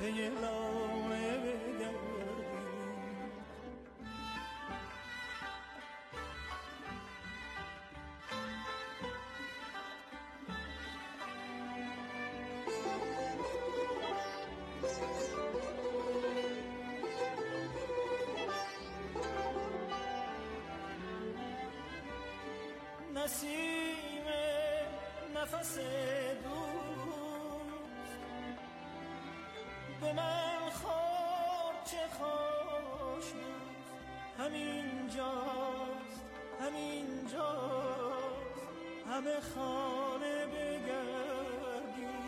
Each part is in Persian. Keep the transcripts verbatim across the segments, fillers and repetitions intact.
پی لاله بگردیم. نسیم نفس دوست به من خواب چه خوشوست، همین جاست همین جاست همه خانه بگردیم.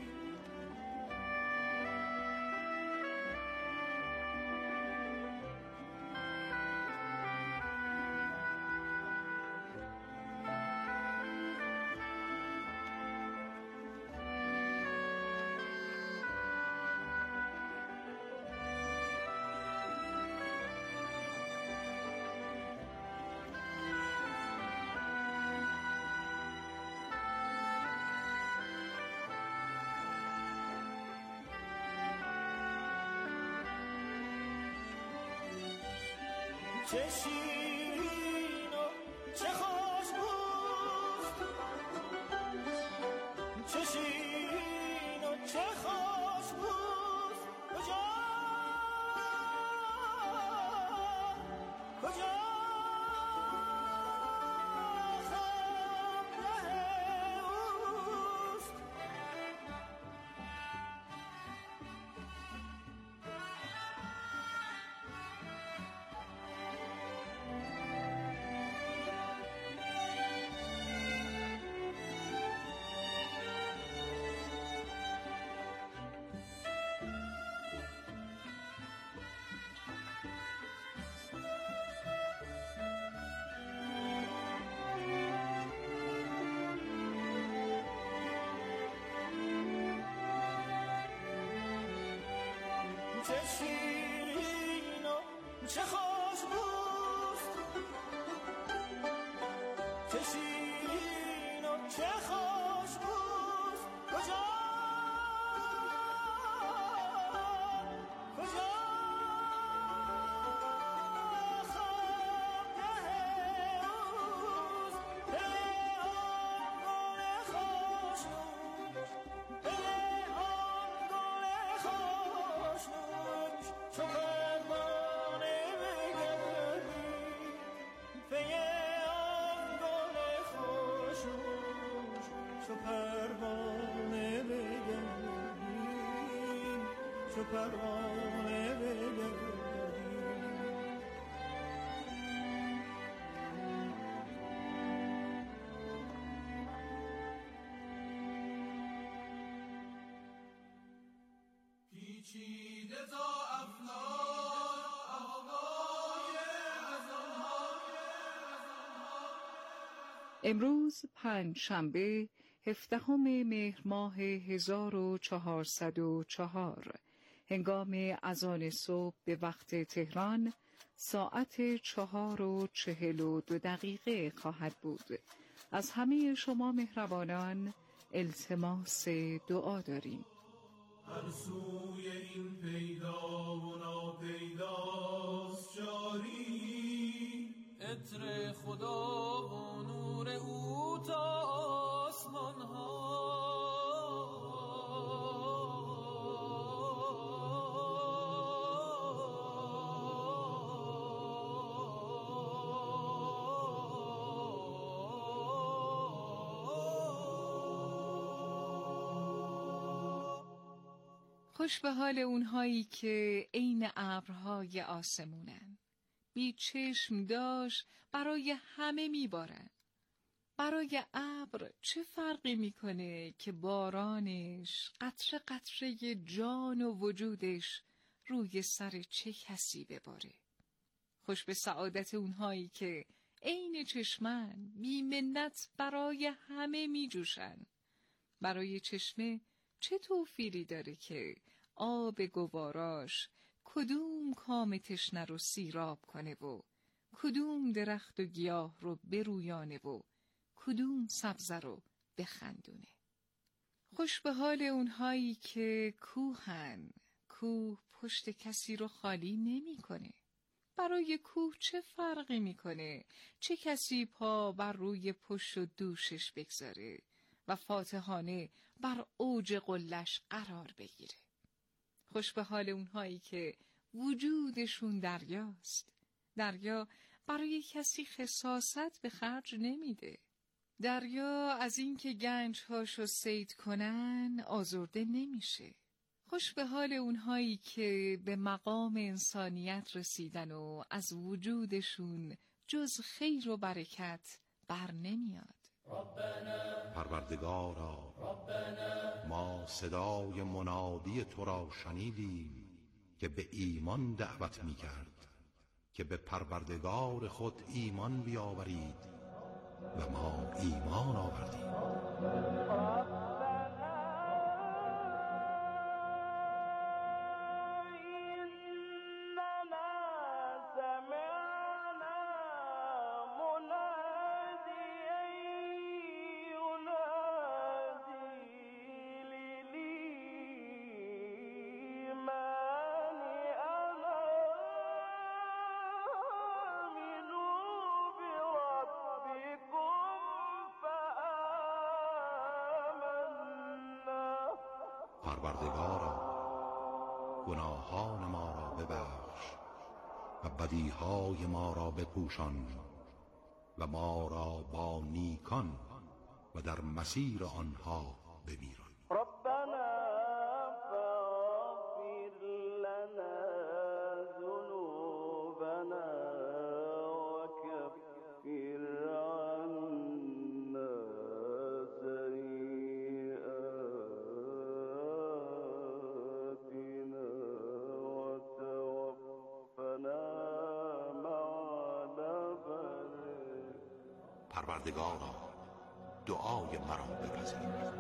چه شیرین و چه خوشبوست، چه شیرین و چه خوشبوست، کجا کجا خبره اوست. چه شیرین و چه خوشبوست، چه شیرین و چه خوشبوست، کجا کجا خوابگاه اوست. پی آن گل خوشنوش، پی آن گل خوشنوش، چو پروانه بگردیم. پی آن گل خوشنوش، چو پروانه بگردیم، چو پروانه بگردیم. پیچیده تا افلاک آوای امروز پنج شنبه هفدهم مهر ماه هزار و چهارصد و چهار، هنگام اذان صبح به وقت تهران ساعت چهار و چهل و دو دقیقه خواهد بود. از همه شما مهربانان التماس دعا داریم. هر سوی این پیدا و ناپیداست جاری، عطر خدا و نور او تا آسمان ها. خوش به حال اونهایی که عین ابرهای آسمونن، بی چشم داشت برای همه میبارن. برای ابر چه فرقی میکنه که بارانش قطره قطره جان و وجودش روی سر چه کسی بباره. خوش به سعادت اونهایی که عین چشمن بی منت برای همه میجوشن. برای چشمه چه توفیری داره که آب گواراش کدوم کام تشنه رو سیراب کنه و کدوم درخت و گیاه رو برویانه و کدوم سبزه رو بخندونه. خوش به حال اونهایی که کوهن، کوه پشت کسی رو خالی نمی‌کنه. برای کوه چه فرقی میکنه چه کسی پا بر روی پشت و دوشش بگذاره و فاتحانه بر اوج قلش قرار بگیره. خوش به حال اونهایی که وجودشون دریاست. دریا برای کسی خساست به خرج نمیده. دریا از اینکه گنجهاشو صید کنن آزرده نمیشه. خوش به حال اونهایی که به مقام انسانیت رسیدن و از وجودشون جز خیر و برکت بر نمیاد. پروردگارا، ما صدای منادی تو را شنیدیم که به ایمان دعوت می کرد که به پروردگار خود ایمان بیاورید و ما ایمان آوردیم. پروردگارا، گناهان ما را ببخش و بدیهای ما را بپوشان و ما را با نیکان و در مسیر آنها بمیران. پروردگارا، دعای مرا بپذیر.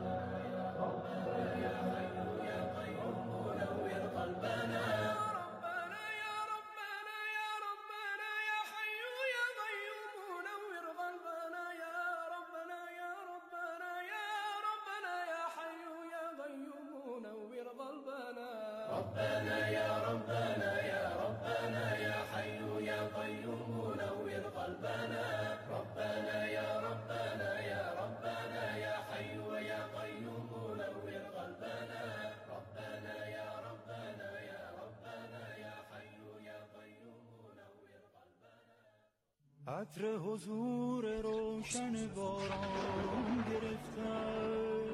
عطر حضور روشن باران گرفتم،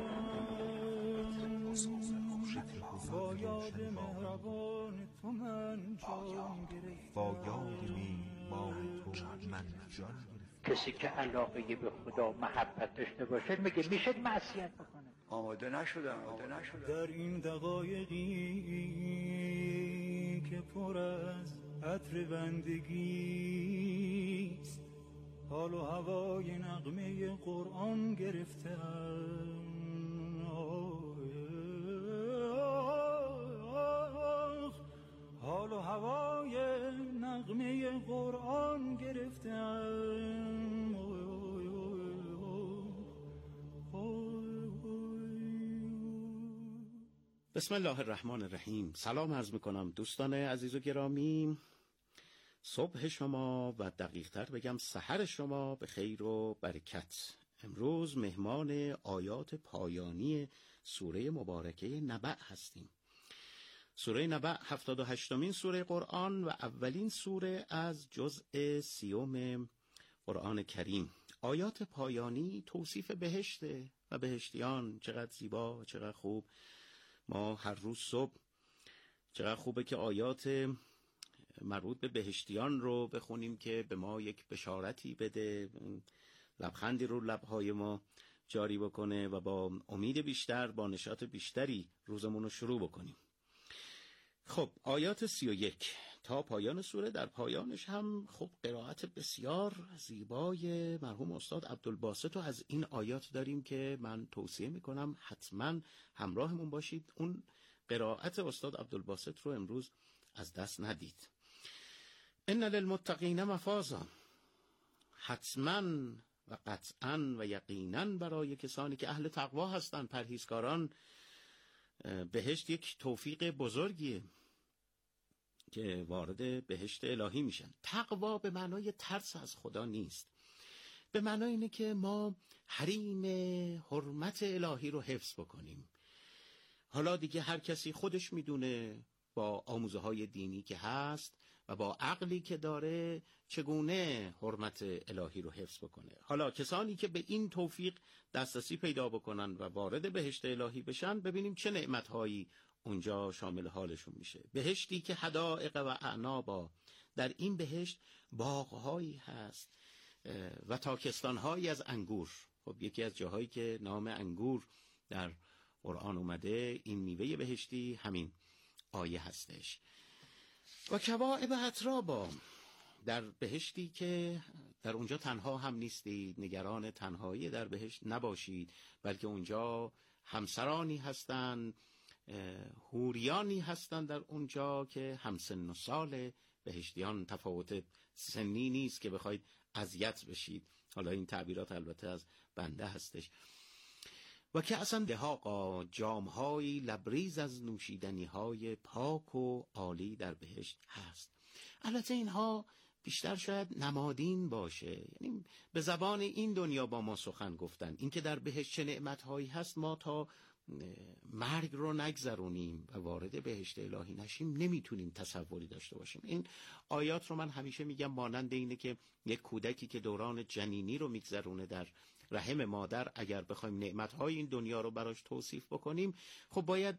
با یاد مهربان تو من جان گرفتم، با یاد مهربان تو من جان گرفتم. کسی که علاقه به خدا محبت داشته باشه میگه میشه معصیت بکنه. آماده نشدم آماده نشدم در این دقایقی که پر از عطر بندگیست، حال و هوای نغمه قرآن گرفتم. حال و هوای نغمه قرآن گرفتم. بسم الله الرحمن الرحیم. سلام عرض میکنم دوستان عزیز و گرامی. صبح شما و دقیق تر بگم سحر شما به خیر و برکت. امروز مهمان آیات پایانی سوره مبارکه نبأ هستیم. سوره نبأ هفتاد و هشتمین سوره قرآن و اولین سوره از جزء سیوم قرآن کریم. آیات پایانی توصیف بهشته و بهشتیان. چقدر زیبا، چقدر خوب. ما هر روز صبح چقدر خوبه که آیات مربوط به بهشتیان رو بخونیم که به ما یک بشارتی بده، لبخندی رو لبهای ما جاری بکنه و با امید بیشتر، با نشاط بیشتری روزمون رو شروع بکنیم. خب آیات سی و یک تا پایان سوره. در پایانش هم خب قرائت بسیار زیبای مرحوم استاد عبدالباسط رو از این آیات داریم که من توصیه میکنم حتما همراهمون باشید. اون قرائت استاد عبدالباسط رو امروز از دست ندید. ان للمتقین مفازا، حتما و قطعا و یقینا برای کسانی که اهل تقوا هستند، پرهیزکاران، بهشت یک توفیق بزرگیه که وارد بهشت الهی میشن. تقوا به معنای ترس از خدا نیست، به معنای اینه که ما حریم حرمت الهی رو حفظ بکنیم. حالا دیگه هر کسی خودش میدونه با آموزه های دینی که هست و با عقلی که داره چگونه حرمت الهی رو حفظ بکنه. حالا کسانی که به این توفیق دسترسی پیدا بکنن و وارد بهشت الهی بشن، ببینیم چه نعمتهایی اونجا شامل حالشون میشه. بهشتی که حدائق و اعنابا، در این بهشت باغهایی هست و تاکستانهایی از انگور. خب یکی از جاهایی که نام انگور در قرآن اومده، این میوه بهشتی همین آیه هستش. و کواعب اترابا، در بهشتی که در اونجا تنها هم نیستید، نگران تنهایی در بهشت نباشید، بلکه اونجا همسرانی هستند، حوریانی هستند در اونجا که همسن و سال بهشتیان، تفاوت سنی نیست که بخواید اذیت بشید. حالا این تعبیرات البته از بنده هستش. و که اصلا دهاقا، جامهایی لبریز از نوشیدنی های پاک و عالی در بهشت هست. البته اینها بیشتر شاید نمادین باشه، یعنی به زبان این دنیا با ما سخن گفتن. این که در بهشت چه نعمتهایی هست ما تا مرگ رو نگذرونیم و وارد بهشت الهی نشیم نمیتونیم تصوری داشته باشیم. این آیات رو من همیشه میگم مانند اینه که یک کودکی که دوران جنینی رو میگذرونه در رحم مادر، اگر بخوایم نعمتهای این دنیا رو براش توصیف بکنیم، خب باید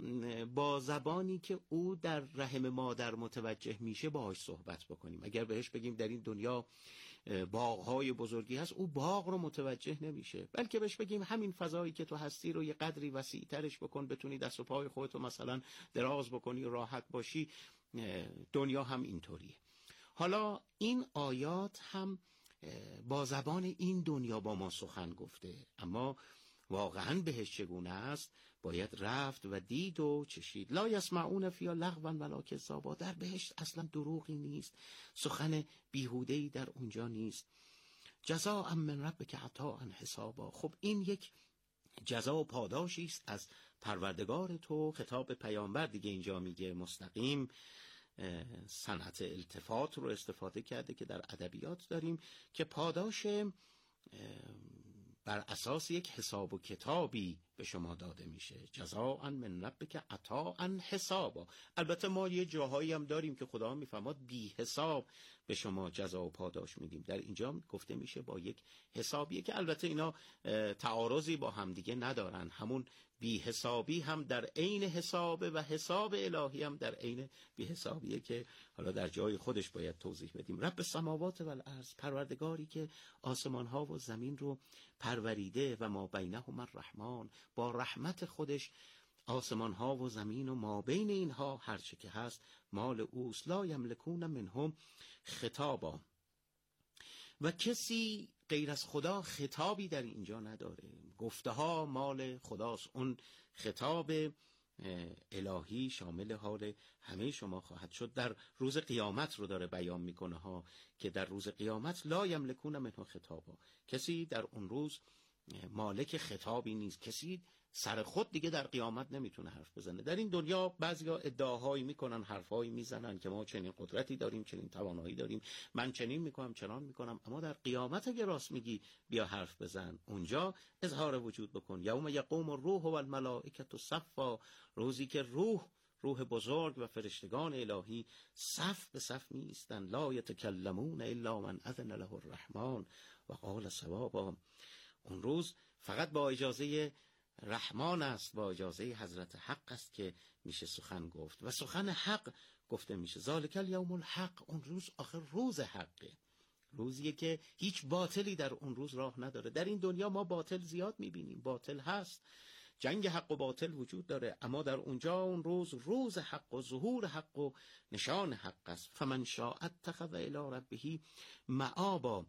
با زبانی که او در رحم مادر متوجه میشه باهاش صحبت بکنیم. اگر بهش بگیم در این دنیا باغهای بزرگی هست، او باغ رو متوجه نمیشه، بلکه بهش بگیم همین فضایی که تو هستی رو یه قدری وسیع ترش بکن، بتونی دست و پای خودتو مثلا دراز بکنی و راحت باشی. دنیا هم اینطوریه. حالا این آیات هم با زبان این دنیا با ما سخن گفته، اما واقعا بهش چگونه است باید رفت و دید و چشید. لا یسمعون فیها لغوا ولا کذابا، در بهشت اصلا دروغی نیست، سخن بیهوده‌ای در اونجا نیست. جزاء من ربک عطاء حسابا، خب این یک جزا و پاداشی است از پروردگار تو. خطاب پیامبر دیگه اینجا میگه مستقیم، صنعت التفات رو استفاده کرده که در ادبیات داریم، که پاداش بر اساس یک حساب و کتابی به شما داده میشه. جزاء من ربک عطاء حسابا. البته ما یه جاهایی هم داریم که خدا میفرماد بی حساب به شما جزا و پاداش میدیم. در اینجا گفته میشه با یک حسابیه که البته اینا تعارضی با هم دیگه ندارن. همون بی حسابی هم در عین حسابه و حساب الهی هم در عین بی حسابیه که حالا در جای خودش باید توضیح بدیم. رب السماوات و الارض، پروردگاری که آسمان ها و زمین رو پروریده، و ما بینهما الرحمن، با رحمت خودش آسمان ها و زمین و ما بین اینها هر چه که هست مال اوست. لا یملکون منهم خطابا، و کسی غیر از خدا خطابی در اینجا نداره. گفته ها مال خداست. اون خطاب الهی شامل حال همه شما خواهد شد. در روز قیامت رو داره بیان میکنه ها، که در روز قیامت لا یملکون منه خطابا، کسی در اون روز مالک خطابی نیست. کسی سر خود دیگه در قیامت نمیتونه حرف بزنه. در این دنیا بعضیا ادعاهایی میکنن، حرفایی میزنن که ما چنین قدرتی داریم، چنین توانایی داریم، من چنین میکنم، چنان میکنم. اما در قیامت اگه راست میگی بیا حرف بزن، اونجا اظهار وجود بکن. یوم یقوم الروح و الملائکه صفا، روزی که روح روح بزرگ و فرشتگان الهی صف به صف میستن. لا یتکلمون الا من اذن له الرحمن و قال صوابا. اون روز فقط با اجازه رحمان است، با اجازه حضرت حق است که میشه سخن گفت و سخن حق گفته میشه. ذالک الیوم الحق، اون روز آخر روز حقه، روزیه که هیچ باطلی در اون روز راه نداره. در این دنیا ما باطل زیاد میبینیم، باطل هست، جنگ حق و باطل وجود داره، اما در اونجا اون روز روز حق و ظهور حق و نشان حق است. فمن شاء اتخذ الی ربه مآبا،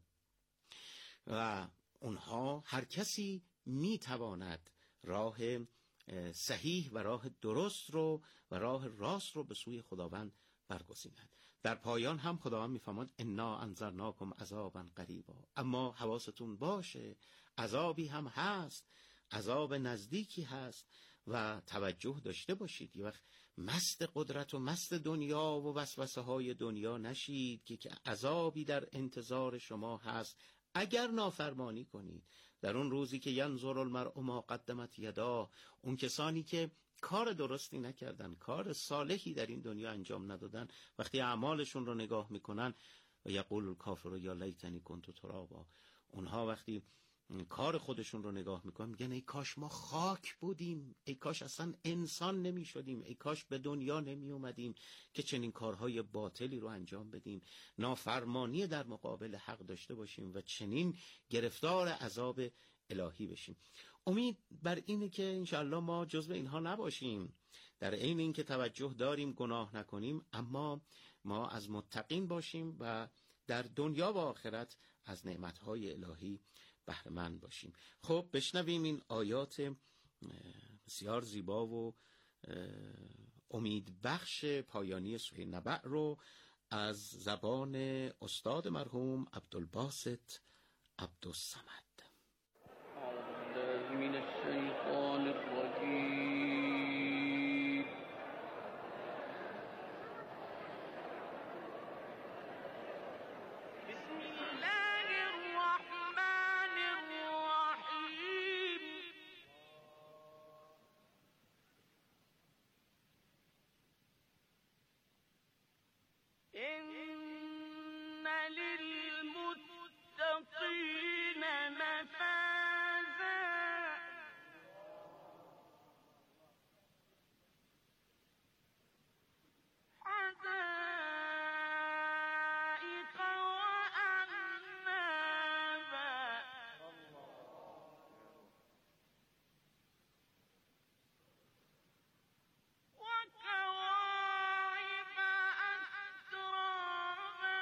و اونها هر کسی میتواند راه صحیح و راه درست رو و راه راست رو به سوی خداوند برگزیند. در پایان هم خداوند میفرماد انا انذرناکم عذابا قریبا، اما حواستون باشه عذابی هم هست، عذاب نزدیکی هست و توجه داشته باشید. یه وقت مست قدرت و مست دنیا و وسوسه های دنیا نشید که که عذابی در انتظار شما هست اگر نافرمانی کنید. در اون روزی که ینظر المرء ما قدمت یدا، اون کسانی که کار درستی نکردن، کار صالحی در این دنیا انجام ندادن، وقتی اعمالشون رو نگاه میکنن و یقول الکافر یا لیتنی کنت ترابا، اونها وقتی کار خودشون رو نگاه میکنن میگن ای کاش ما خاک بودیم، ای کاش اصلا انسان نمی شدیم، ای کاش به دنیا نمی اومدیم که چنین کارهای باطلی رو انجام بدیم، نافرمانی در مقابل حق داشته باشیم و چنین گرفتار عذاب الهی بشیم. امید بر اینه که انشالله ما جزو اینها نباشیم، در عین اینکه توجه داریم گناه نکنیم، اما ما از متقین باشیم و در دنیا و آخرت از نعمتهای الهی بهره مند باشیم. خب بشنویم این آیات بسیار زیبا و امید بخش پایانی سوره نبأ رو از زبان استاد مرحوم عبدالباسط عبدالصمد. من الشیطان الرجیم. بسم الله الرحمن الرحیم. ان للمتقین مفازا حدائق وأعنابا وكواعب أترابا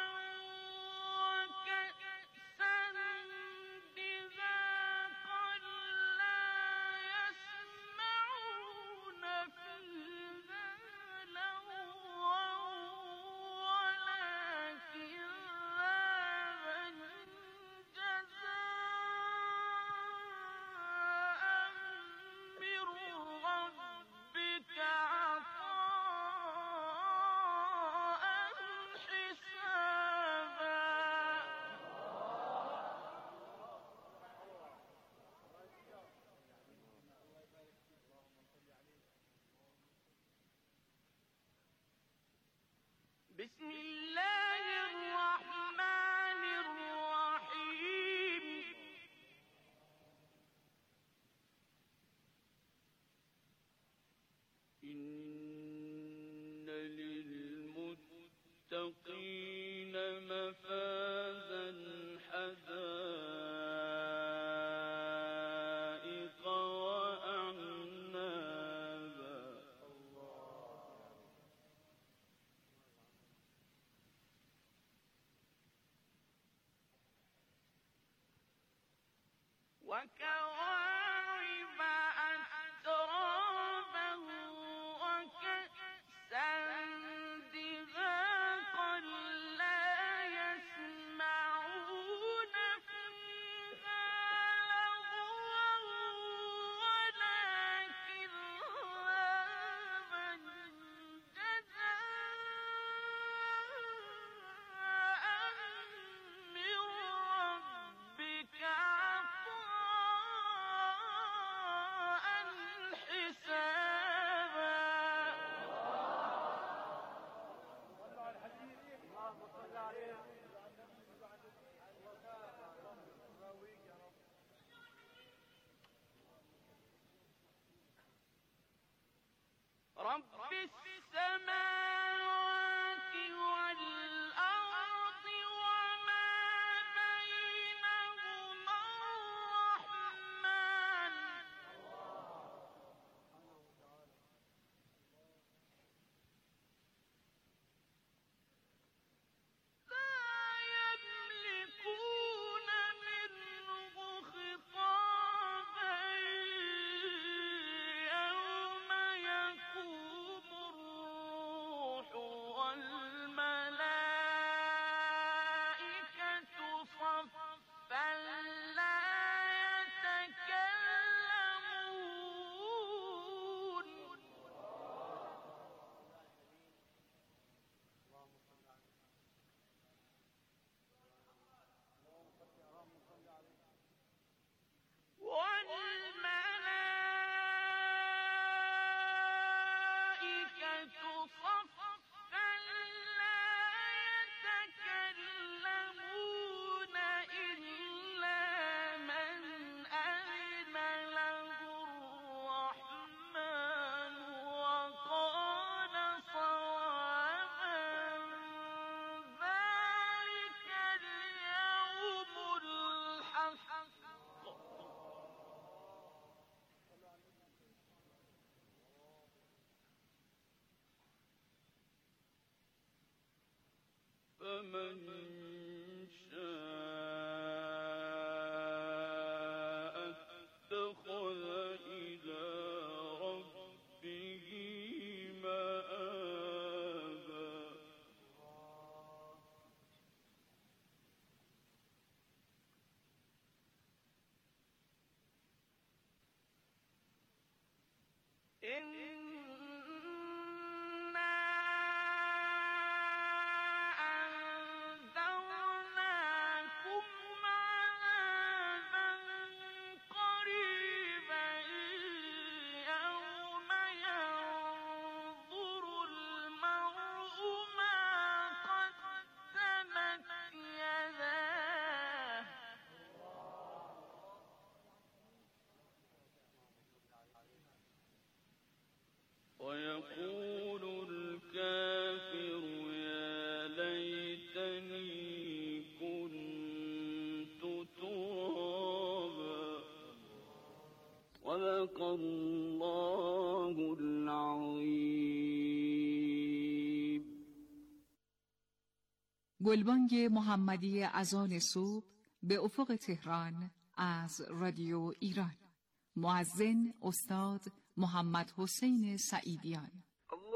وكأسا دهاقا لا يسمعون فيها لغوا ولا كذابا جزاء من ربك عطاء حسابا. بسم الله الرحمن الرحيم. إن للمتقين مفازا حدائق وأعنابا وكواعب أترابا وكأسا دهاقا لا يسمعون فيها لغوا ولا كذابا جزاء من ربك عطاء حسابا. رب السماوات والأرض وما بينهما الرحمن لا يملكون منه خطابا يوم يقوم الروح فمن شاء اتخذ إلى ربه مآبا ويقول الكافر يا ليتني كنت ترابا صدق الله العظيم. گلبانگ محمدی اذان صبح به افق تهران از رادیو ایران. مؤذن استاد محمد حسین سعیدیان.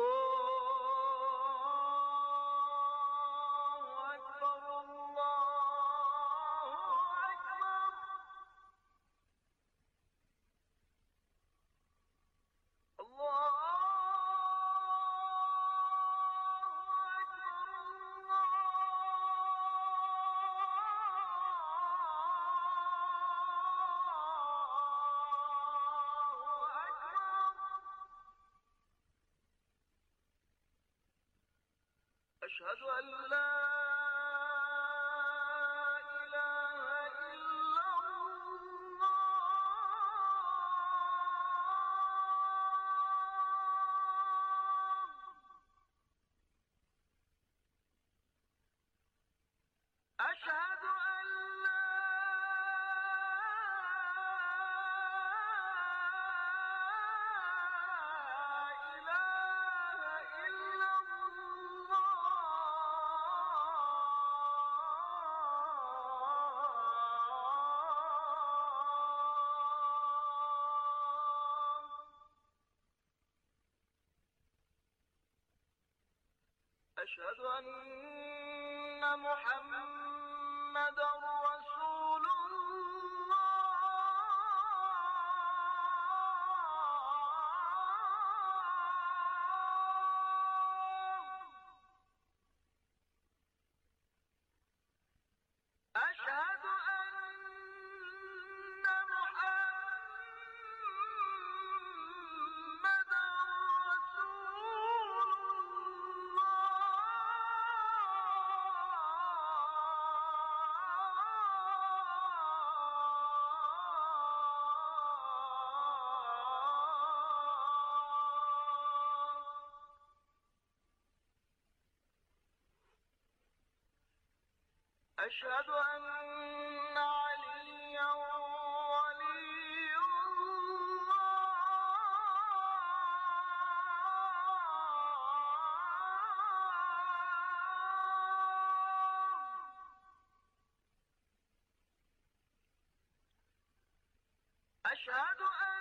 أشهد أن لا إله إلا الله أشهد أن لا أشهد أن محمدًا رسول الله أشهد أن محمدًا رسول أشهد أن عليا ولي الله أشهد أن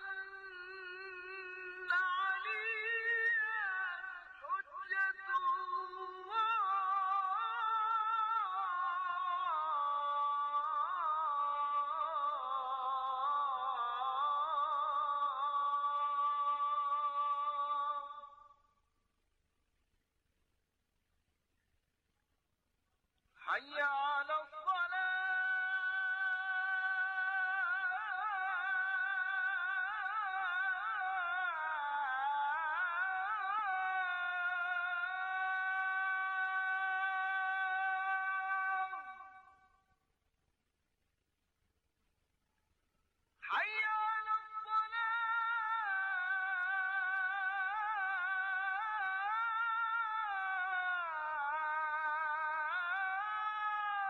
عليا حجة الله حي على الصلاة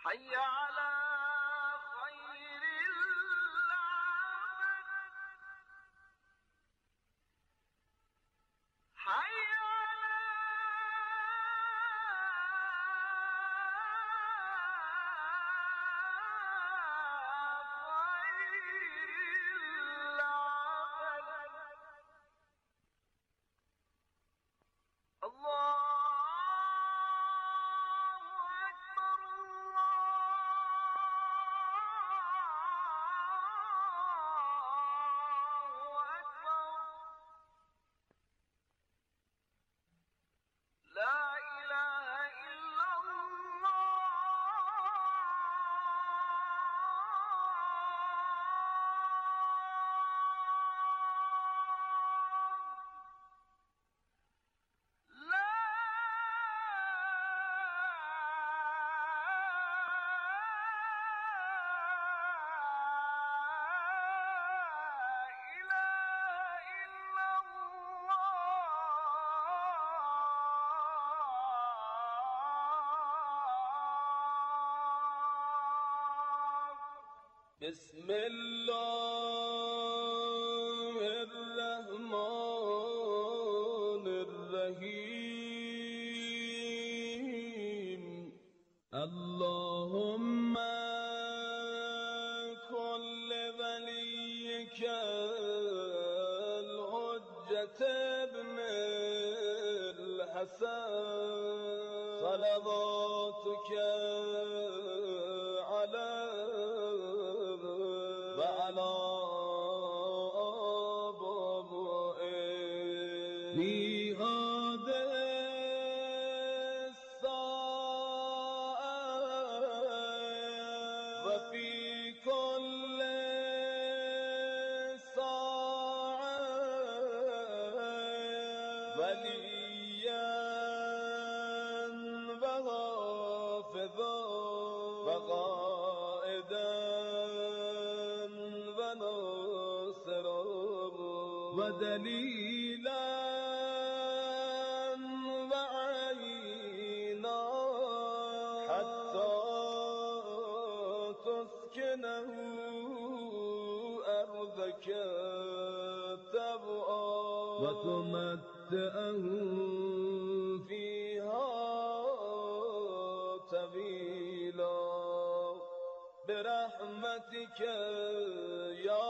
حي على خير العمل حي على بسم الله الرحمن الرحيم اللهم كن لوليك الحجة ابن الحسن صلواتك ودليلا وعينا حتى تسكنه أرضك تبعا وتمتعه فيها طويلا برحمتك يا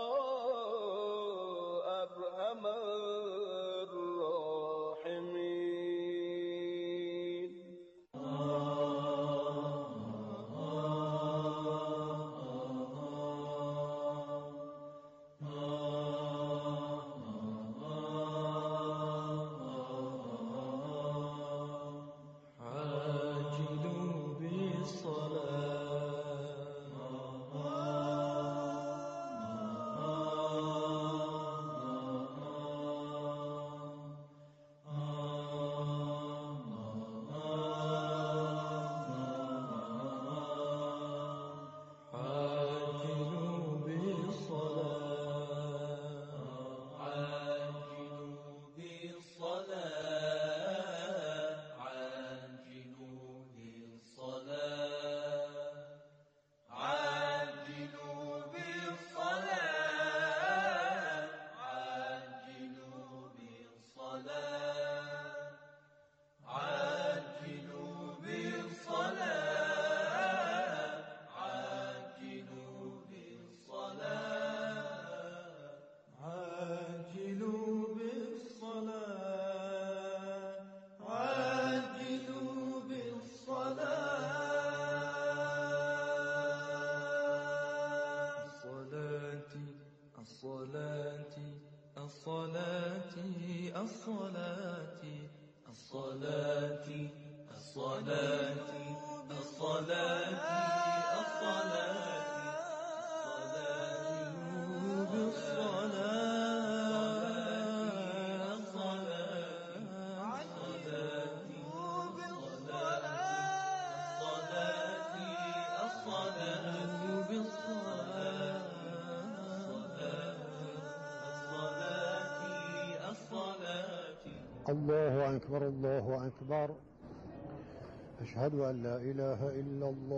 الله أكبر الله أكبر أشهد أن لا إله إلا الله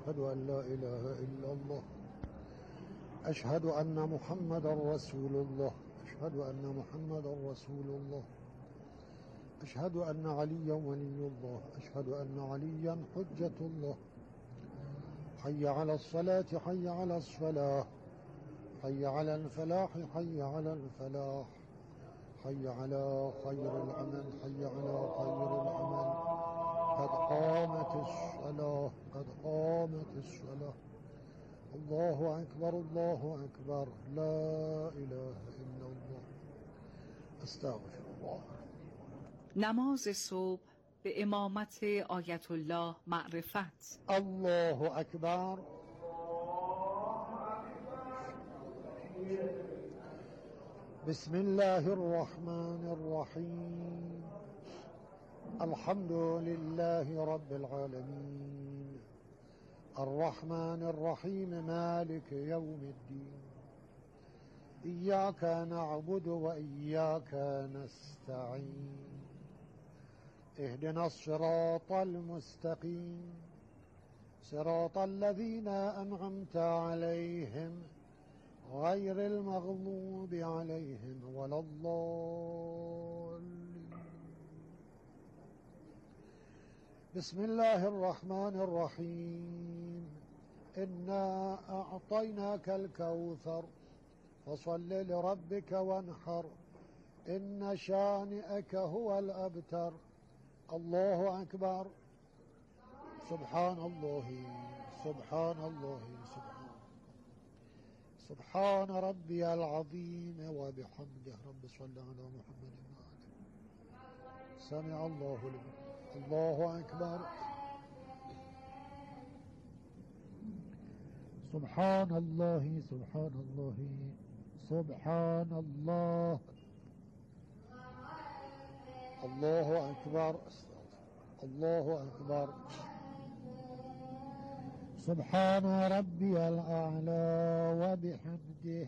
أشهد أن لا إله إلا الله. أشهد أن محمدا رسول الله. أشهد أن محمدا رسول الله. أشهد أن عليا ولي الله. أشهد أن عليا حجة الله. حي على الصلاة، حي على الصلاة، حي على الفلاح، حي على الفلاح، حي على خير العمل، حي على خير العمل. قد قامت الصلاة، قد قامت الصلاة. الله أكبر، الله أكبر، لا إله إلا الله. استغفر الله. نماز صبح به امامت آیت الله معرفت. الله أكبر. بسم الله الرحمن الرحيم. الحمد لله رب العالمين، الرحمن الرحيم، مالك يوم الدين. إياك نعبد وإياك نستعين. اهدنا الصراط المستقيم، صراط الذين أنعمت عليهم غير المغضوب عليهم ولا الضالين. بسم الله الرحمن الرحيم. إنا أعطيناك الكوثر فصل لربك وانحر، إن شانئك هو الأبتر. الله أكبر. سبحان الله، سبحان الله، سبحان سبحان ربي العظيم وبحمده. رب صل على محمد وآله. سمع الله لمن. الله أكبر. سبحان الله، سبحان الله، سبحان الله. الله أكبر. الله أكبر. سبحان ربي الأعلى وبحمده.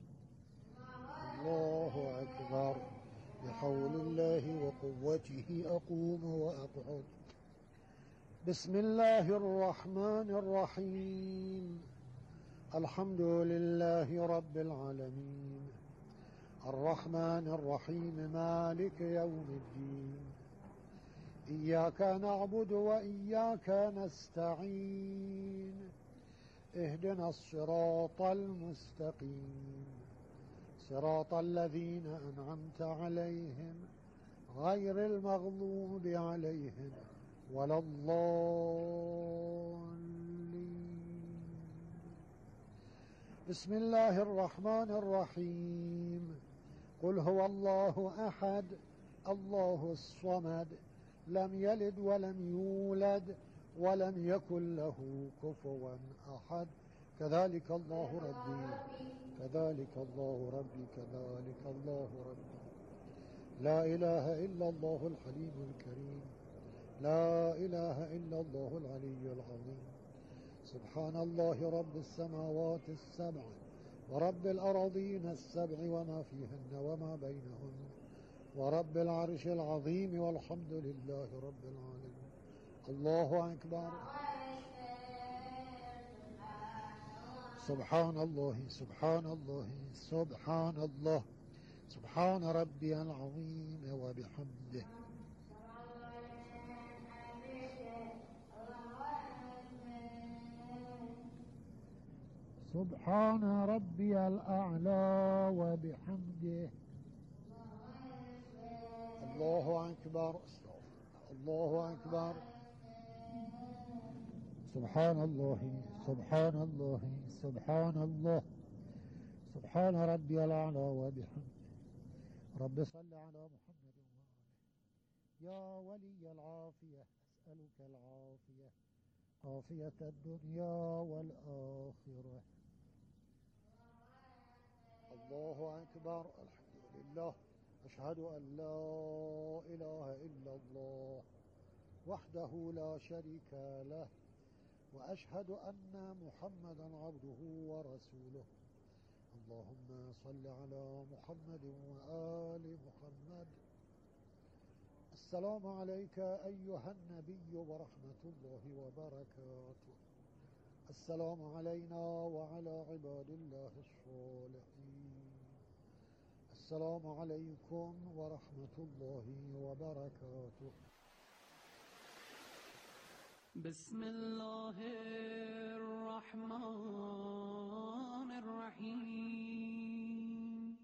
الله أكبر. بحول الله وقوته أقوم وأقعد. بسم الله الرحمن الرحيم. الحمد لله رب العالمين، الرحمن الرحيم، مالك يوم الدين. إياك نعبد وإياك نستعين. اهدنا الصراط المستقيم، صراط الذين أنعمت عليهم غير المغضوب عليهم ولا الضالين. بسم الله الرحمن الرحيم. قل هو الله أحد، الله الصمد، لم يلد ولم يولد ولم يكن له كفوا أحد. كذلك الله ربي، كذلك الله ربي، كذلك الله ربي. لا إله إلا الله الحليم الكريم، لا إله إلا الله العلي العظيم. سبحان الله رب السماوات السبع ورب الأراضين السبع وما فيهن وما بينهن ورب العرش العظيم، والحمد لله رب العالمين. الله أكبر. سبحان الله، سبحان الله، سبحان الله، سبحان ربي العظيم وبحمده. سبحان ربي الأعلى وبحمده. الله أكبر. الله أكبر. سبحان الله، سبحان الله، سبحان الله، سبحان ربي الأعلى وبحمده. رب صل على محمد وآله. يا ولي العافية أسألك العافية، عافية الدنيا والآخرة. الله أكبر. الحمد لله. أشهد أن لا إله إلا الله وحده لا شريك له، وأشهد أن محمدا عبده ورسوله. اللهم صل على محمد وآل محمد. السلام عليك أيها النبي ورحمة الله وبركاته. السلام علينا وعلى عباد الله الصالحين. السلام عليكم ورحمة الله وبركاته. بسم الله الرحمن الرحيم.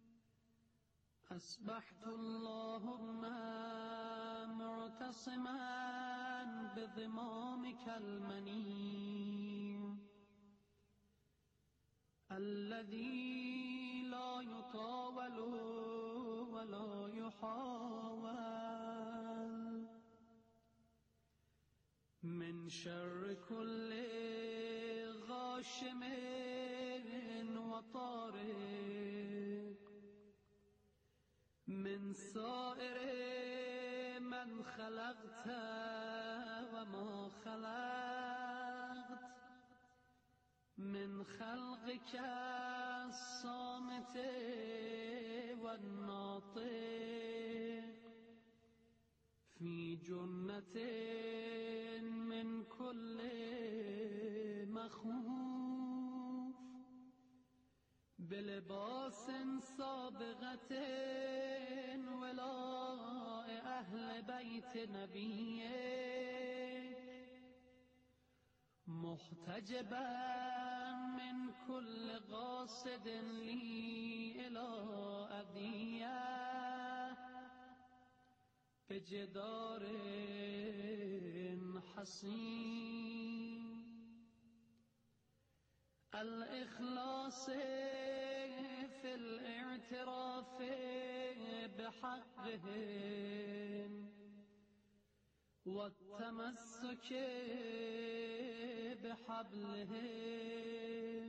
أصبحت اللهم معتصما بضمامك المنيع الذي لا يطاول ولا يحاول من شر كل غاشم وطارق من سائر من خلقت وما خلقت من خلقك الصامت والناطق في جنة من كل مخوف بلباس سابغة ولاء أهل بيت نبيك محتجبا من كل قاصد لي إلى أذية بجدار حصين الإخلاص في الاعتراف بحقهم والتمسك بحبلهم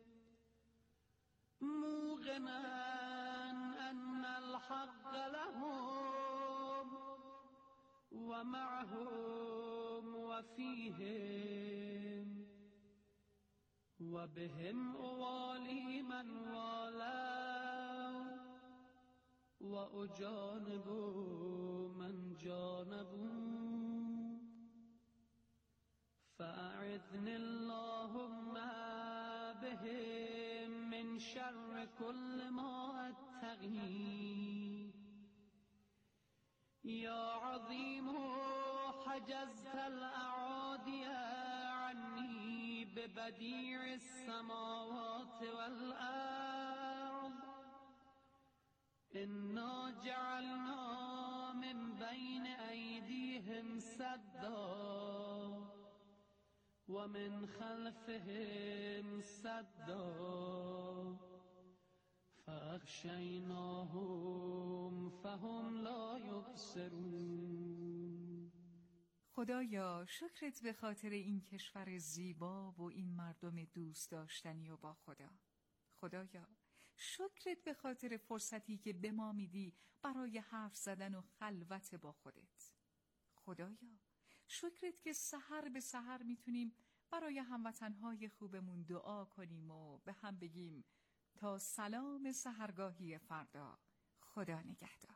موقنا أن الحق لهم ومعهم وفيهم وبهم أوالي من والوا وأجانب من جانبوا فأعذني اللهم بهم من شر كل ما أتقي يا عظيم حجزت الأعادي عني ببديع السماوات والأرض إنا جعلنا من بين أيديهم سدا ومن خلفهم سدا فأغشيناهم فهم لا يبصرون. خدایا شکرت به خاطر این کشور زیبا و این مردم دوست داشتنی و با خدا. خدایا شکرت به خاطر فرصتی که به ما میدی برای حرف زدن و خلوت با خودت. خدایا شکرت که سحر به سحر میتونیم برای هموطنهای خوبمون دعا کنیم و به هم بگیم تا سلام سحرگاهی فردا، خدا نگهدار.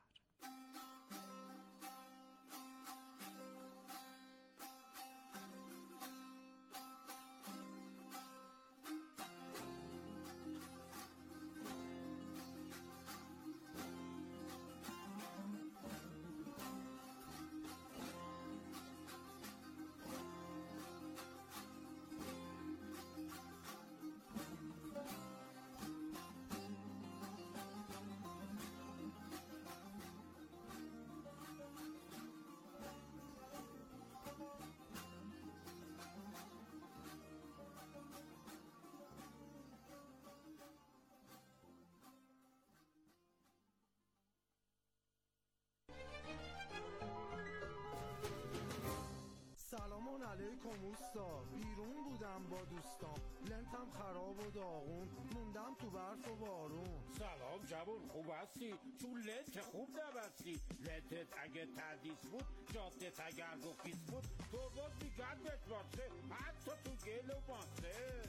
سلام علیکم اوستا. بیرون بودم با دوستام، لنتم خراب و داغون، موندم تو برف و بارون. سلام جوون، خوب هستی؟ چون لنت که خوب نبستی. لنتت اگه تردیس بود، جادت اگر رو خیس بود، تو باز میگرد بتواسه حتی تو گل و ماسه.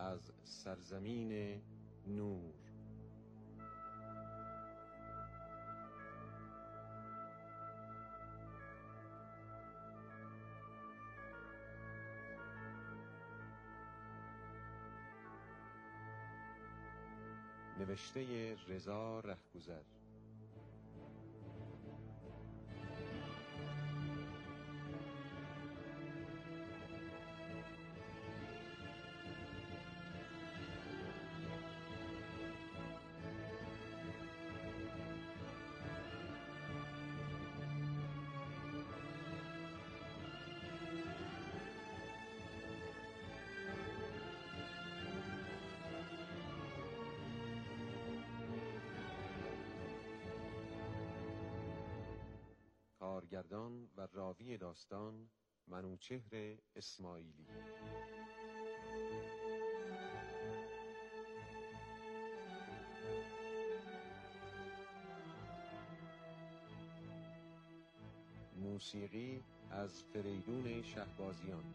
از سرزمین نور. نوشته رضا رهگذر. کارگردان و راوی داستان منوچهر اسماعیلی. موسیقی از فریدون شهبازیان.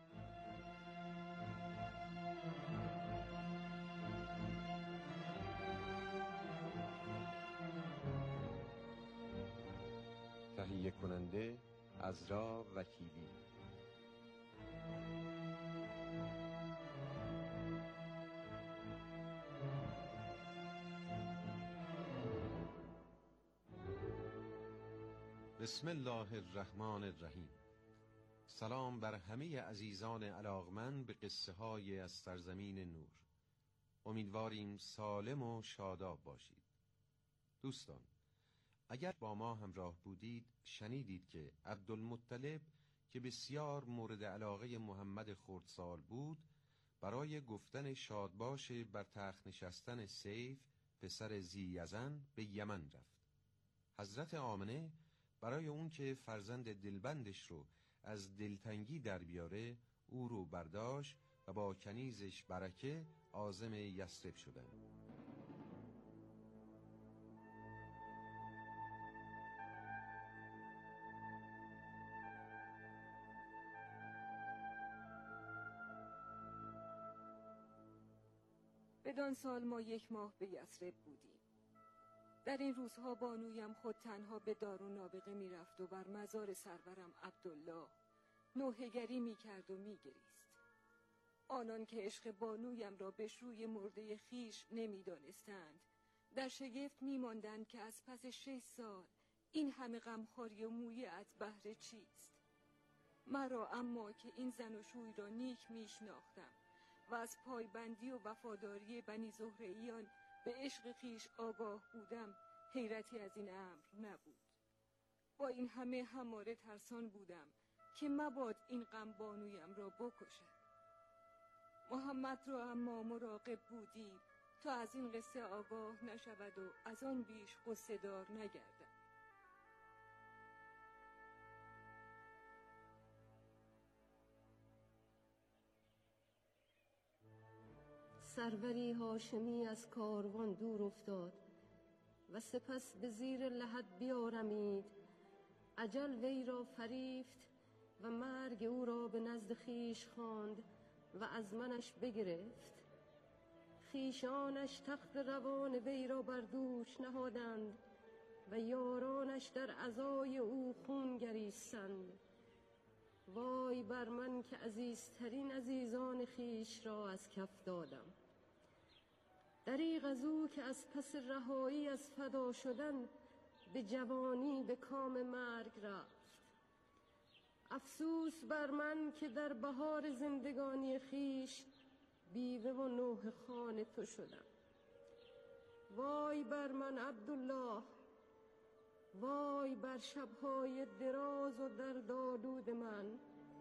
تهیه کننده عزرا وکیلی. بسم الله الرحمن الرحیم. سلام بر همه عزیزان علاقمند به قصه های از سرزمین نور. امیدواریم سالم و شاداب باشید. دوستان، اگر با ما همراه بودید شنیدید که عبدالمطلب که بسیار مورد علاقه محمد خردسال بود، برای گفتن شادباش بر تخت نشستن سیف پسر ذی‌یزن به یمن رفت. حضرت آمنه برای اون که فرزند دلبندش رو از دلتنگی در بیاره او رو برداشت و با کنیزش برکه عازم یثرب شدن. بدان سال ما یک ماه به یثرب بودیم. در این روزها بانویم خود تنها به دار و نابغه می رفت و بر مزار سرورم عبدالله نوحه‌گری می کرد و می گریست. آنان که عشق بانویم را به شوی مرده خیش نمی دانستند در شگفت می ماندند که از پس شش سال این همه غمخواری و مویت بهر چیست. مرا اما که این زن و شوی را نیک می شناختم و از پایبندی و وفاداری بنی زهره‌ایان به عشق خیش آگاه بودم، حیرتی از این امر نبود. با این همه هماره ترسان بودم که مباد این غم بانویم را بکشد. محمد را اما مراقب بودیم تا از این قصه آگاه نشود و از آن بیش غصه دار نگردد. سروری هاشمی از کاروان دور افتاد و سپس به زیر لحد بیارمید. اجل وی را فریفت و مرگ او را به نزد خیش خواند و از منش بگرفت. خیشانش تخت روان وی را بر دوش نهادند و یارانش در عزای او خون گریستند. وای بر من که عزیزترین عزیزان خیش را از کف دادم. دریغ از او که از پس رهایی از فدا شدن به جوانی به کام مرگ رفت. افسوس بر من که در بهار زندگانی خیش بیوه و نوحه خوان تو شدم. وای بر من عبدالله، وای بر شبهای دراز و دردآلود من.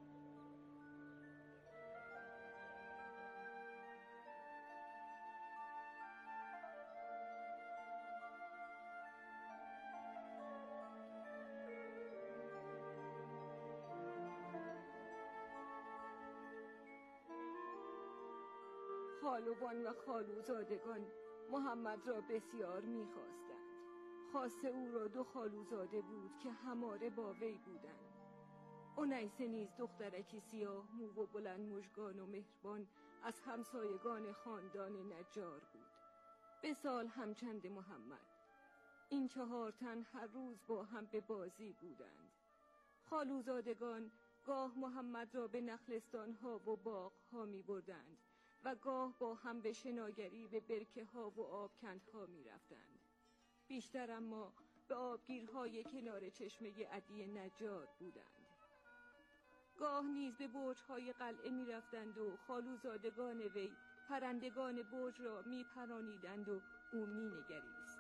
خالوان و خالوزادگان محمد را بسیار می‌خواستند. خاصه او را دو خالوزاده بود که هماره با وی بودند. اونیسه نیز دخترکی سیاه مو و بلند مژگان و مهربان از همسایگان خاندان نجار بود. به سال همچند محمد. این چهار تن هر روز با هم به بازی بودند. خالوزادگان گاه محمد را به نخلستان ها و باغ ها می بردند و گاه با هم به شناگری به برکه ها و آبکند ها می رفتند. بیشتر اما به آبگیرهای کنار چشمه عدی نجار بودند. گاه نیز به برج‌های قلعه می رفتند و خالوزادگان وی پرندگان برج را می پرانیدند و او می نگریست.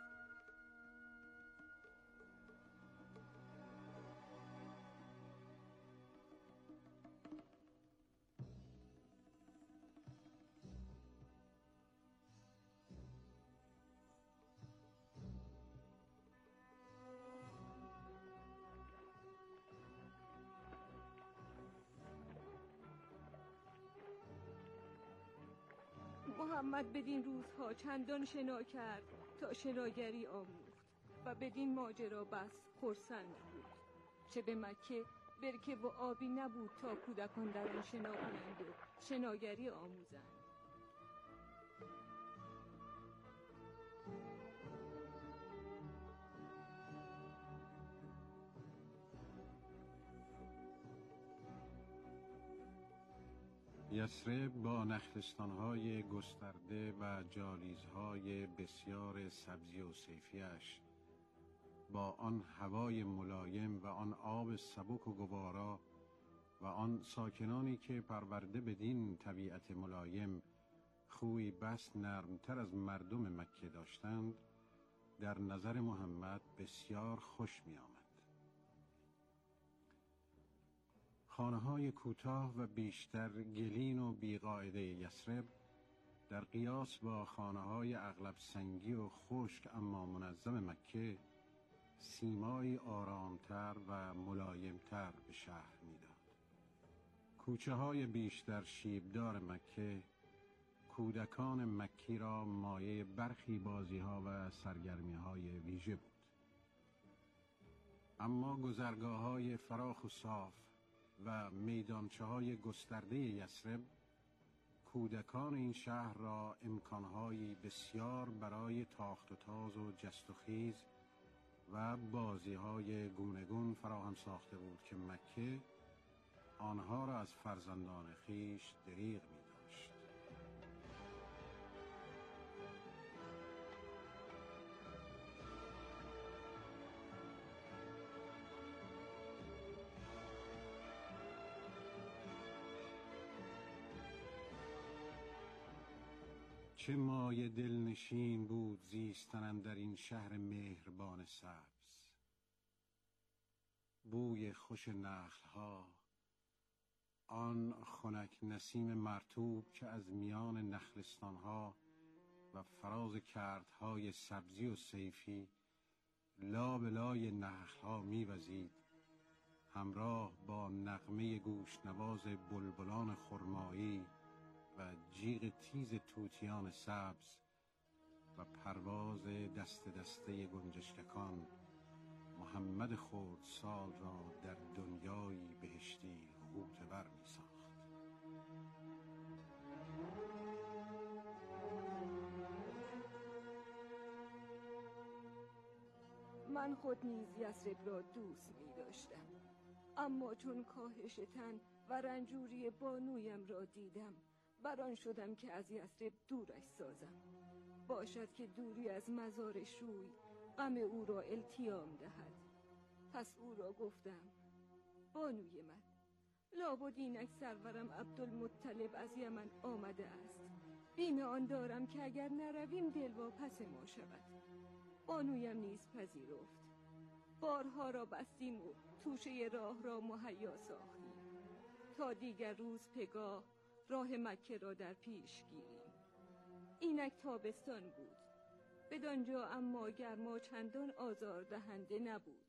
محمد بدین روزها چندان شنا کرد تا شناگری آموخت و بدین ماجرا بس خرسند بود. چه به مکه برکه و آبی نبود تا کودکان در آن شنا کنند و شناگری آموزند. یثرب با نخلستان‌های گسترده و جالیزهای بسیار سبزی و صیفی‌اش، با آن هوای ملایم و آن آب سبک و گوارا و آن ساکنانی که پرورده بدین طبیعت ملایم خوی بس نرمتر از مردم مکه داشتند، در نظر محمد بسیار خوش می آمد. خانه‌های کوتاه و بیشتر گلین و بیقاعده یثرب در قیاس با خانه‌های اغلب سنگی و خشک اما منظم مکه سیمایی آرامتر و ملایمتر به شهر می‌داد. کوچه‌های بیشتر شیبدار مکه کودکان مکی را مایه برخی بازی‌ها و سرگرمی‌های ویژه بود. اما گذرگاه‌های فراخ و صاف و میدانچه‌های گسترده یثرب کودکان این شهر را امکان‌هایی بسیار برای تاخت و تاز و جست و خیز و بازی‌های گوناگون فراهم ساخته بود که مکه آنها را از فرزندان خویش دریغ می‌داشت. چه مایه دلنشین بود زیستن در این شهر مهربان سبز. بوی خوش نخل‌ها، آن خنک نسیم مرطوب که از میان نخلستان‌ها و فراز کردهای سبزی و صیفی لابلای نخل‌ها می‌وزید، همراه با نغمه گوشنواز بلبلان خرمایی و جیغ تیز طوطیان سبز و پرواز دست دسته گنجشککان محمد خردسال را در دنیایی بهشتی غوطه‌ور می‌ساخت. من خود نیز یثرب را دوست می داشتم، اما چون کاهش تن و رنجوری بانویم را دیدم بران شدم که از یثرب دورش سازم. باشد که دوری از مزار شوی غم او را التیام دهد. پس او را گفتم: بانوی من، لابد اینک سرورم عبدالمطلب از یمن آمده است. بیم آن دارم که اگر نرویم دلواپس ما شود. بانویم نیز پذیرفت. بارها را بستیم و توشه راه را مهیا ساختیم تا دیگر روز پگاه راه مکه را در پیش گیریم. اینک تابستان بود، بدانجا اما گرما چندان آزار دهنده نبود.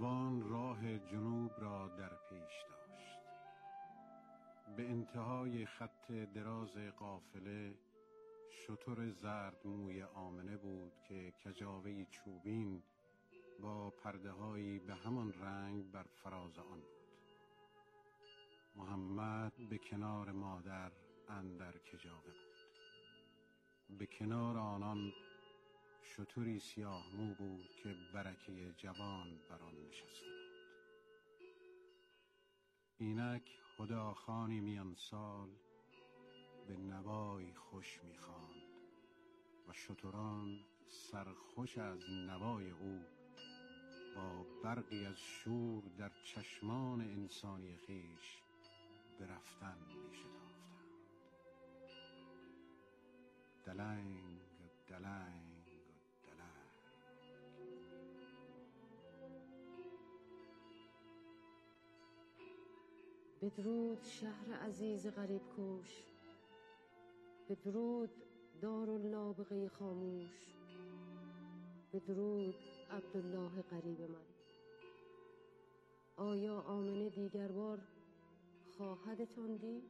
کاروان راه جنوب را در پیش داشت. به انتهای خط دراز قافله شتر زرد موی آمنه بود که کجاوه چوبین با پرده‌هایی به همان رنگ بر فراز آن بود. محمد به کنار مادر اندر کجاوه بود. به کنار آنان شتری سیاه مو بود که برکه جوان بر آن نشسته بود. اینک هداخانی میان سال به نوای خوش می‌خواند و شتران سرخوش از نوای او با برقی از شور در چشمان انسانی خویش به رفتن می‌شتافتند. دلنگ دلنگ دلنگ. بدرود شهر عزیز غریب کوش، بدرود دارالنابغه خاموش، بدرود عبدالله غریب من. آیا آمنه دیگر بار خواهدتان دید؟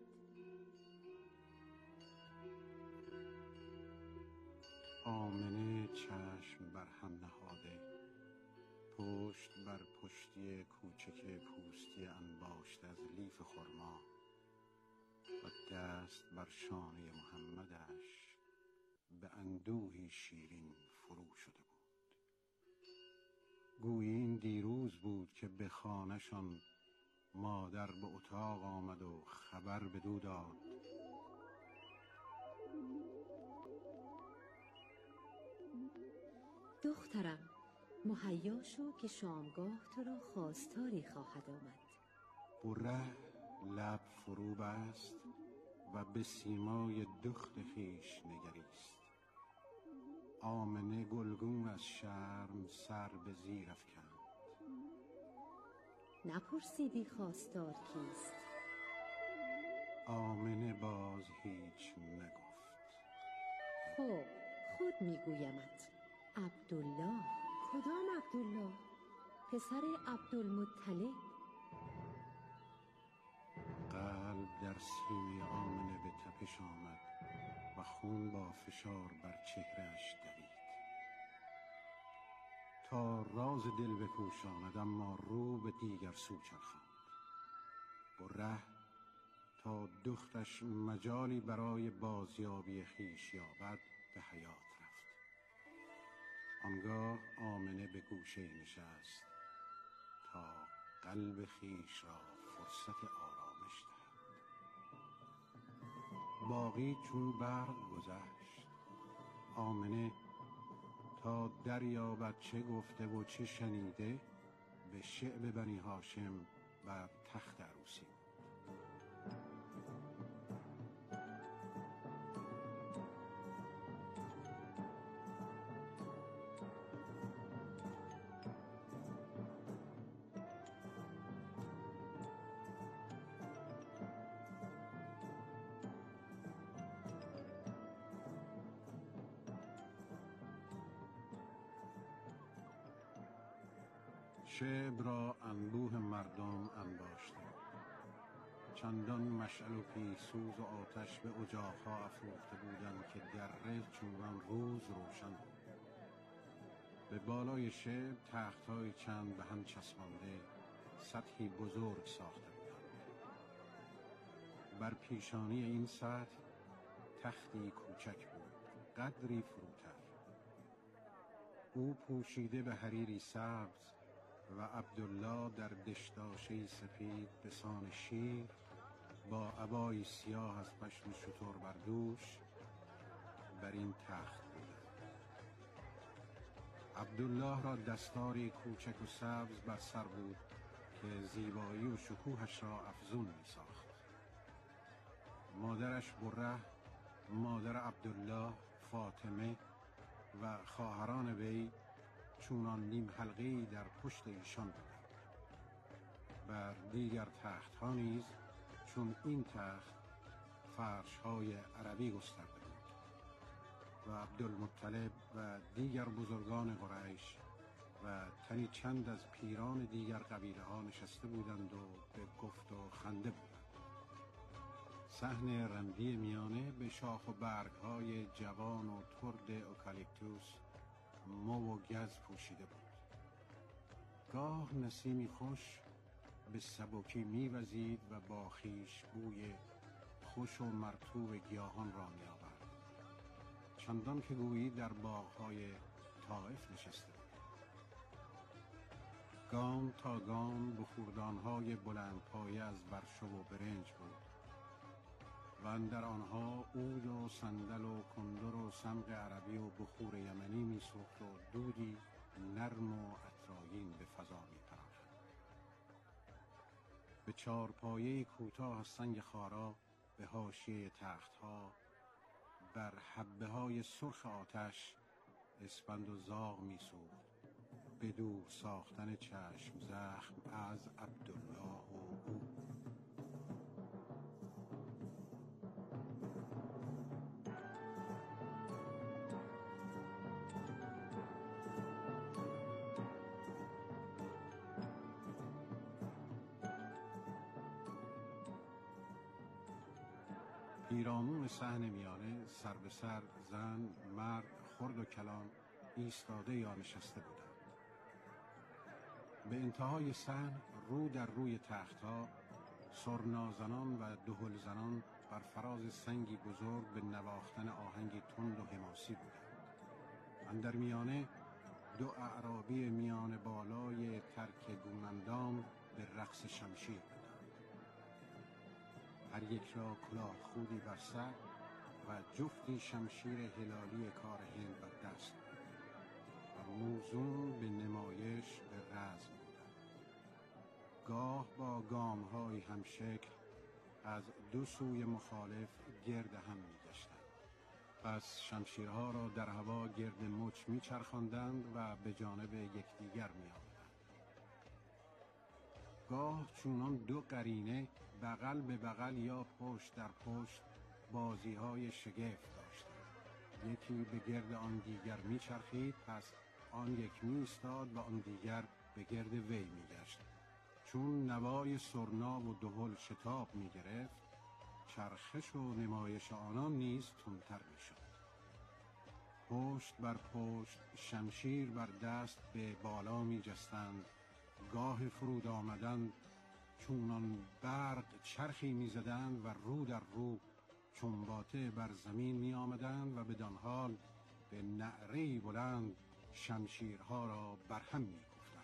آمنه چشم بر هم نهاده، پشت بر پشتی کوچک پوستی انباشته از لیف خرما و دست بر شانه محمدش به اندوهی شیرین فرو شده بود. گویی این دیروز بود که به خانه‌شان مادر به اتاق آمد و خبر بدو داد دخترم مهیا شو که شامگاه تو را خواستاری خواهد آمد. بره لب فرو بست و به سیمای دخت خویش نگریست. آمنه گلگون از شرم سر به زیر افکند. نپرسیدی خواستار کیست؟ آمنه باز هیچ نگفت. خب خود میگویمت. عبدالله. کدام عبدالله؟ پسر عبدالمطلب. قلب در سینه آمنه به تپش آمد و خون با فشار بر چهرهش دوید. تا راز دل بپوشاند اما رو به دیگر سو چرخاند. بره تا دختش مجالی برای بازیابی خویش یابد به حیات رفت. آنگاه آمنه به گوشه نشست تا قلب خویش را فرصت آرامش دهد. باقی چون برق گذشت. آمنه تا دریابد چه گفته و چه شنیده به شعب بنی هاشم بر تخت عروسی. شعب را انبوه مردم انباشته، چندان مشعل و پیسوز و آتش به اجاقها افروخته بودند که دره چوبان روز روشن بود. به بالای شعب تخت‌های چند به هم چسبانده سطحی بزرگ ساخته بودند. بر پیشانی این سطح تختی کوچک بود، قدری فروتر. او پوشیده به حریری سبز و عبدالله در دشداشه‌ای سفید به سان شیر با عبایی سیاه از پشم شتر بر دوش بر این تخت بودند. عبدالله را دستاری کوچک و سبز بر سر بود که زیبایی و شکوهش را افزون می ساخت. مادرش بره، مادر عبدالله، فاطمه و خواهران وی چونان نیم حلقه‌ای در پشت ایشان بودند. بر دیگر تخت‌ها نیز چون این تخت فرش‌های عربی گسترده بود و عبدالمطلب و دیگر بزرگان قریش و تنی چند از پیران دیگر قبیله ها نشسته بودند و به گفت و خنده بودند. صحن رندی میانه به شاخ و برگ های جوان و ترد اوکالیپتوس مو و گز پوشیده بود. گاه نسیمی خوش به سبکی میوزید و با خویش بوی خوش و مرطوب گیاهان را می آورد، چندان که گویی در باغ‌های طائف نشسته بود. گام تا گام بخوردان‌های بلند پایه از برشو و برنج بود و اندر آنها عود و صندل و کندر و سمق عربی و بخور یمنی می‌سوخت و دودی نرم و عطرآگین به فضا می‌پراکند. به چارپایه کوتاه از سنگ خارا به حاشیه تخت‌ها بر حبه‌های سرخ آتش اسپند و زاغ می‌سوخت، به دور ساختن چشم زخم از عبدالله و او. پیرامون صحن میانه سر به سر زن، مرد، خرد و کلان ایستاده یا نشسته بودند. به انتهای صحن رو در روی تخت‌ها سرنازنان و دهل زنان بر فراز سنگی بزرگ به نواختن آهنگی تند و حماسی بودند. اندر میانه دو اعرابی میان بالای ترک گونندام به رقص شمشیر بودند. هر یک را کلاه خودی بر سر و جفتی شمشیر هلالی کار هند بر دست و موزون به نمایش به رزم بودند. گاه با گام‌های همشکل از دو سوی مخالف گرد هم می‌گشتند. پس شمشیرها را در هوا گرد مچ می‌چرخاندند و به جانب یکدیگر می‌آمدند. گاه چونان دو قرینه بغل به بغل یا پشت در پشت بازی‌های شگفت داشتند. یکی به گرد آن دیگر می‌چرخید، پس آن یک می‌ایستاد و آن دیگر به گرد وی می‌گشت. چون نوای سرنا و دهل شتاب می‌گرفت، چرخش و نمایش آنان نیز تندتر می‌شد. پشت بر پشت، شمشیر بر دست به بالا می‌جستند، گاه فرود آمدند چونان برق چرخی می‌زدند و رو در رو چنباته بر زمین می‌آمدند و بدان حال به نعره‌ای بلند شمشیرها را برهم می‌کوفتند،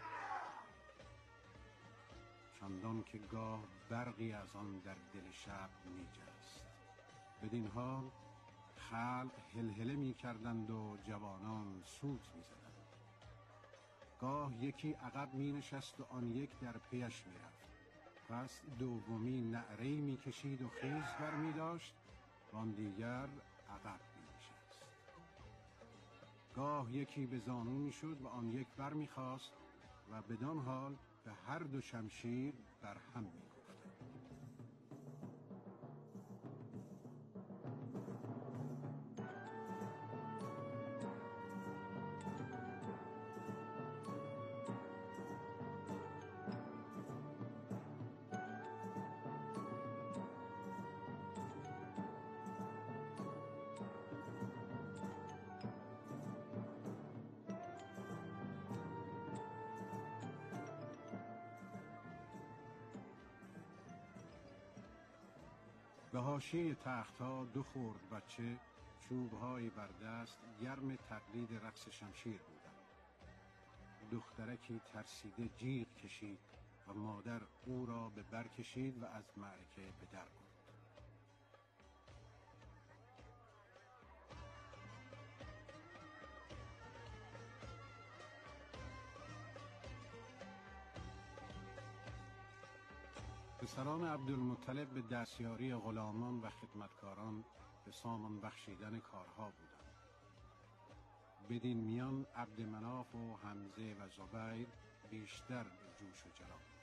چندان که گاه برقی از آن در دل شب می‌جست. بدین حال خلق هلهله می‌کردند و جوانان سوت می‌زدند. گاه یکی عقب می‌نشست و آن یک در پیش می‌رفت. پس دومی نعره‌ای می‌کشید و خیز برمی‌داشت و آن دیگر عقب می‌نشست. گاه یکی به زانو می‌شد و آن یک برمی‌خاست و بدان حال به هر دو شمشیر بر هم می‌کوفتند. به حاشیه تخت‌ها دو خرد بچه چوب‌هایی بر دست گرم تقلید رقص شمشیر بودند. دخترکی ترسیده جیغ کشید و مادر او را به بر کشید و از معرکه به در برد. پسران عبدالمطلب به دستیاری غلامان و خدمتکاران به سامان بخشیدن کارها بودند. بدین میان عبدمناف و حمزه و زبیر بیشتر به جوش و جلا بودند.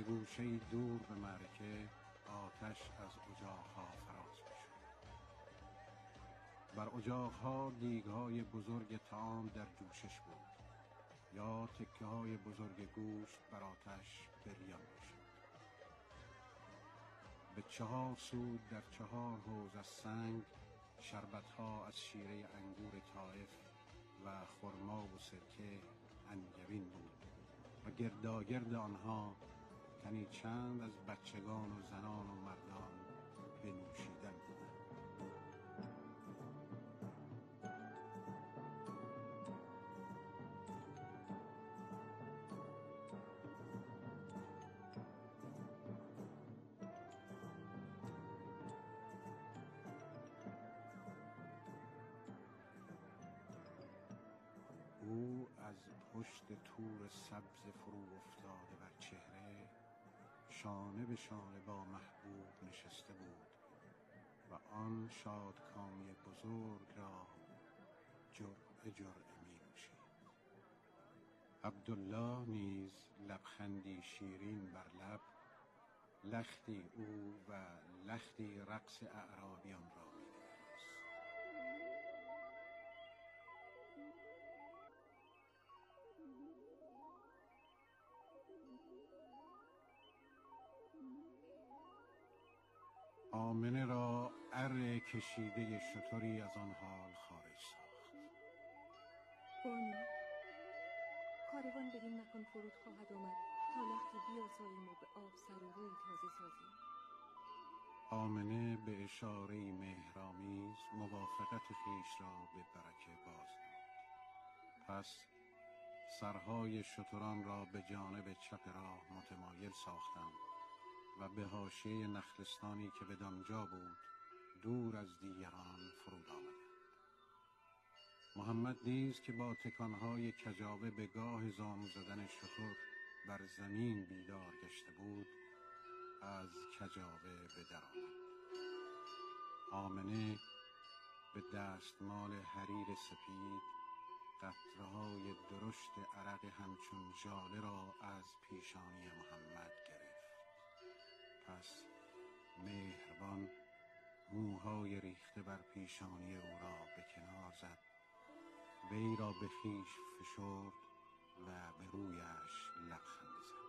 به گوشه دور به معرکه آتش از اجاقها فراز می‌شد. بر اجاقها دیگ‌های بزرگ طعام در جوشش بود یا تکه‌های بزرگ گوشت بر آتش بریان می‌شد. به چهار سود در چهار حوض از سنگ شربت‌ها از شیره انگور طائف و خرما و سرکه انگبین بود و گرداگرد آنها تنی چند از بچگان و زنان و مردان بنوشیدن بودند. او از پشت تور سبز فرو افتاده بر چهره شانه به شانه با محبوب نشسته بود و آن شادکامی بزرگ را جرعه جرعه می نوشید. عبدالله نیز لبخندی شیرین بر لب، لختی او و لختی رقص اعرابیان را می نواخت. آمنه را اره کشیده شتری از آن حال خارج ساخت. بانو، کاروان بدین مکان فرود خواهد آمد تا لختی بیاساییم و به آب سر و روی تازه سازیم. آمنه به اشاره مهرآمیز موافقت خویش را به برکه باز نمود. پس سرهای شتران را به جانب چپ راه متمایل ساختند و به حاشیه نخلستانی که بدانجا بود دور از دیگران فرود آمدند. محمد نیز که با تکانهای کجاوه به گاه زانو زدن شتر بر زمین بیدار گشته بود از کجاوه به در آمد. آمنه به دستمال حریر سپید قطره‌های درشت عرق همچون ژاله را از پیشانی محمد گرفت. پس مهربان موهای ریخته بر پیشانی او را به کنار زد، وی را به خویش فشرد و به رویش لبخندی زد.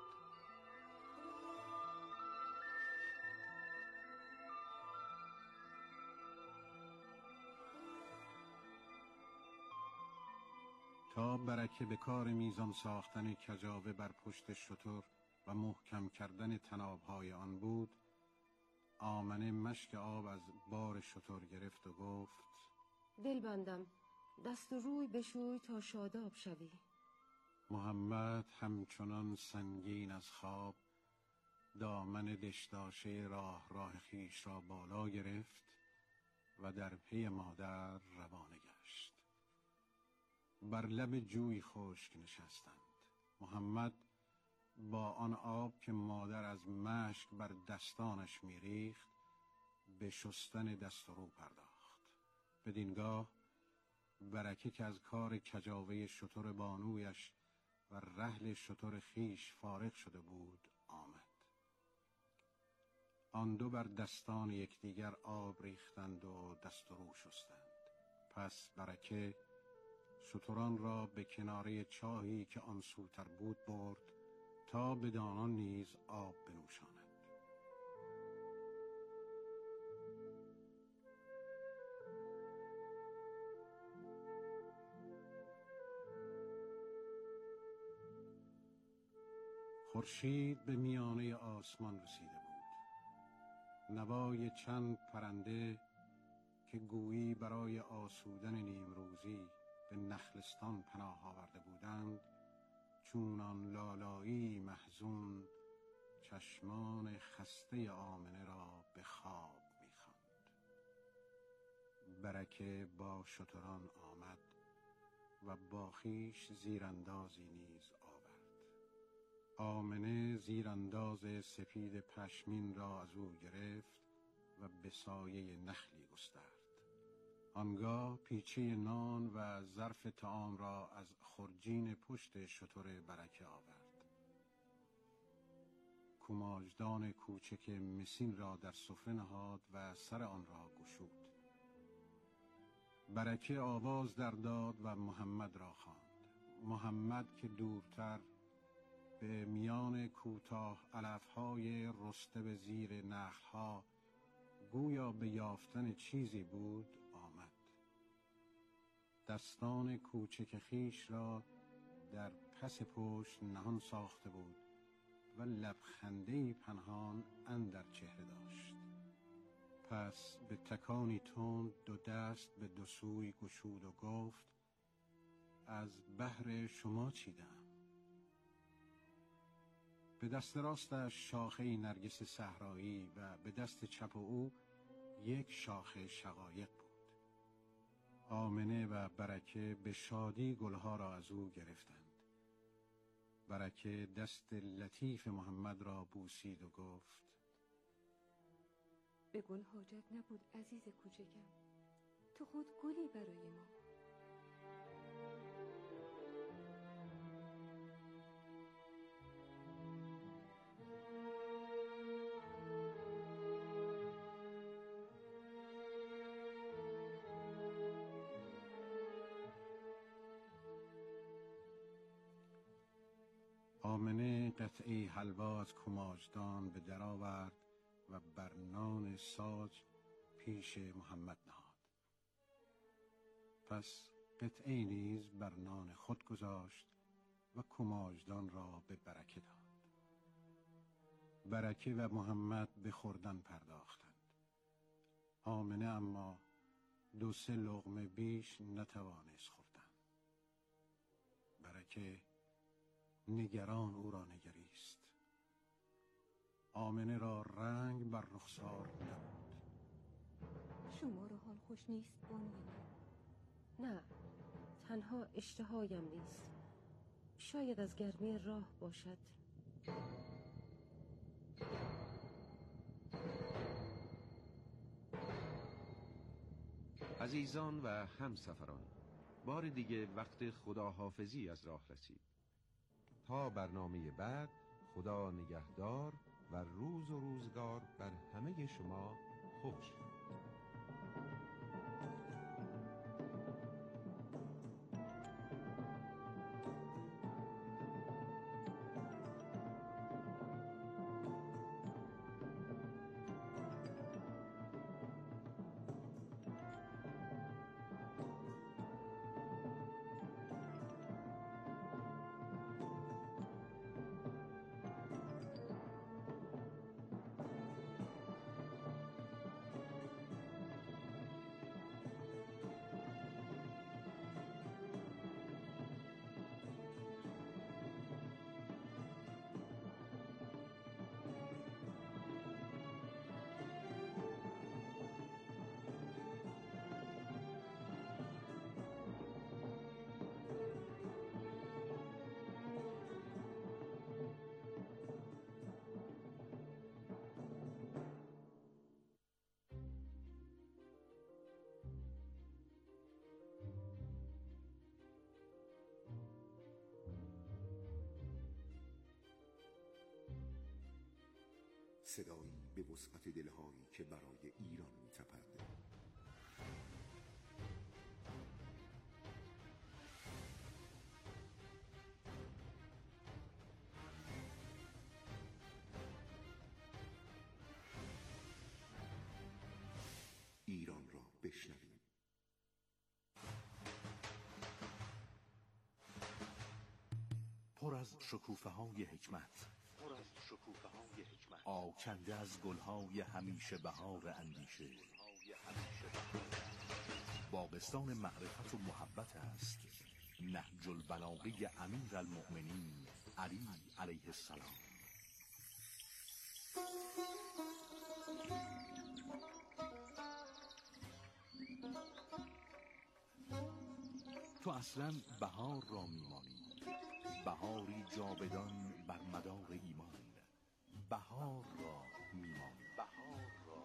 تا برکه به کار میزان ساختن کجاوه بر پشت شتر و محکم کردن تنابهای آن بود، آمنه مشک آب از بار شتر گرفت و گفت: دل بندم، دست و روی بشوی تا شاداب شوی. محمد همچنان سنگین از خواب دامن دشداشه راه راه خیش را بالا گرفت و در پی مادر روانه گشت. بر لب جوی خشک نشستند. محمد با آن آب که مادر از مشک بر دستانش میریخت به شستن دست و رو پرداخت. بدینگاه برکه که از کار کجاوه شتر بانویش و رحل شتر خیش فارغ شده بود آمد. آن دو بر دستان یکدیگر آب ریختند و دست و رو شستند. پس برکه شتران را به کناره چاهی که آن سوتر بود برد تا به دانان نیز آب بنوشاند. خورشید به میانه آسمان رسیده بود. نوای چند پرنده که گویی برای آسودن نیمروزی به نخلستان پناه آورده بودند چونان لالایی محزون چشمان خسته آمنه را به خواب می‌خواند. برکه با شتران آمد و با خویش زیراندازی نیز آورد. آمنه زیرانداز سپید پشمین را از او گرفت و به سایه نخلی گسترد. آنگاه پیچه نان و ظرف طعام را از خرجین پشت شتر برکه آورد. کماجدان کوچک مسین را در سفره نهاد و سر آن را گشود. برکه آواز در داد و محمد را خواند. محمد که دورتر به میان کوتاه علفهای رسته به زیر نخلها گویا به یافتن چیزی بود آمد. دستان کوچک خیش را در پس پشت نهان ساخته بود و لبخنده‌ای پنهان اندر چهره داشت. پس به تکانی تند دو دست به دو سوی گشود و گفت: از بهر شما چیدم. به دست راستش شاخه نرگس صحرایی و به دست چپ او یک شاخه شقایق بود. آمنه و برکه به شادی گلها را از او گرفتند. برکه دست لطیف محمد را بوسید و گفت: به گل حاجت نبود عزیز کوچکم، تو خود گلی برای ما. آمنه قطعی حلوا از کماجدان به در آورد و بر نان ساج پیش محمد نهاد. پس قطعی نیز بر نان خود گذاشت و کماجدان را به برکه داد. برکه و محمد به خوردن پرداختند. آمنه اما دو سه لقمه بیش نتوانست خوردن. برکه نگران او را نگریست. آمنه را رنگ بر رخسار نبود. شما را حال خوش نیست بانوی من؟ نه، تنها اشتهایم نیست. شاید از گرمی راه باشد. عزیزان و همسفران، بار دیگه وقت خداحافظی از راه رسید. تا برنامه بعد، خدا نگهدار و روز و روزگار بر همه شما خوش. صدایی به وسعت دلهایی که برای ایران می‌تپد. ایران را بشنویم. پر از شکوفه‌های حکمت، پر از شکوفه‌های حکمت، آکنده از گل‌های همیشه بهار اندیشه. باغستان معرفت و محبت است نهج البلاغه امیر المؤمنین علی علیه السلام. تو اصلا بهار را میمانی، بهاری جاودان بر مدار ایمان. بهار را میمانی، بهار را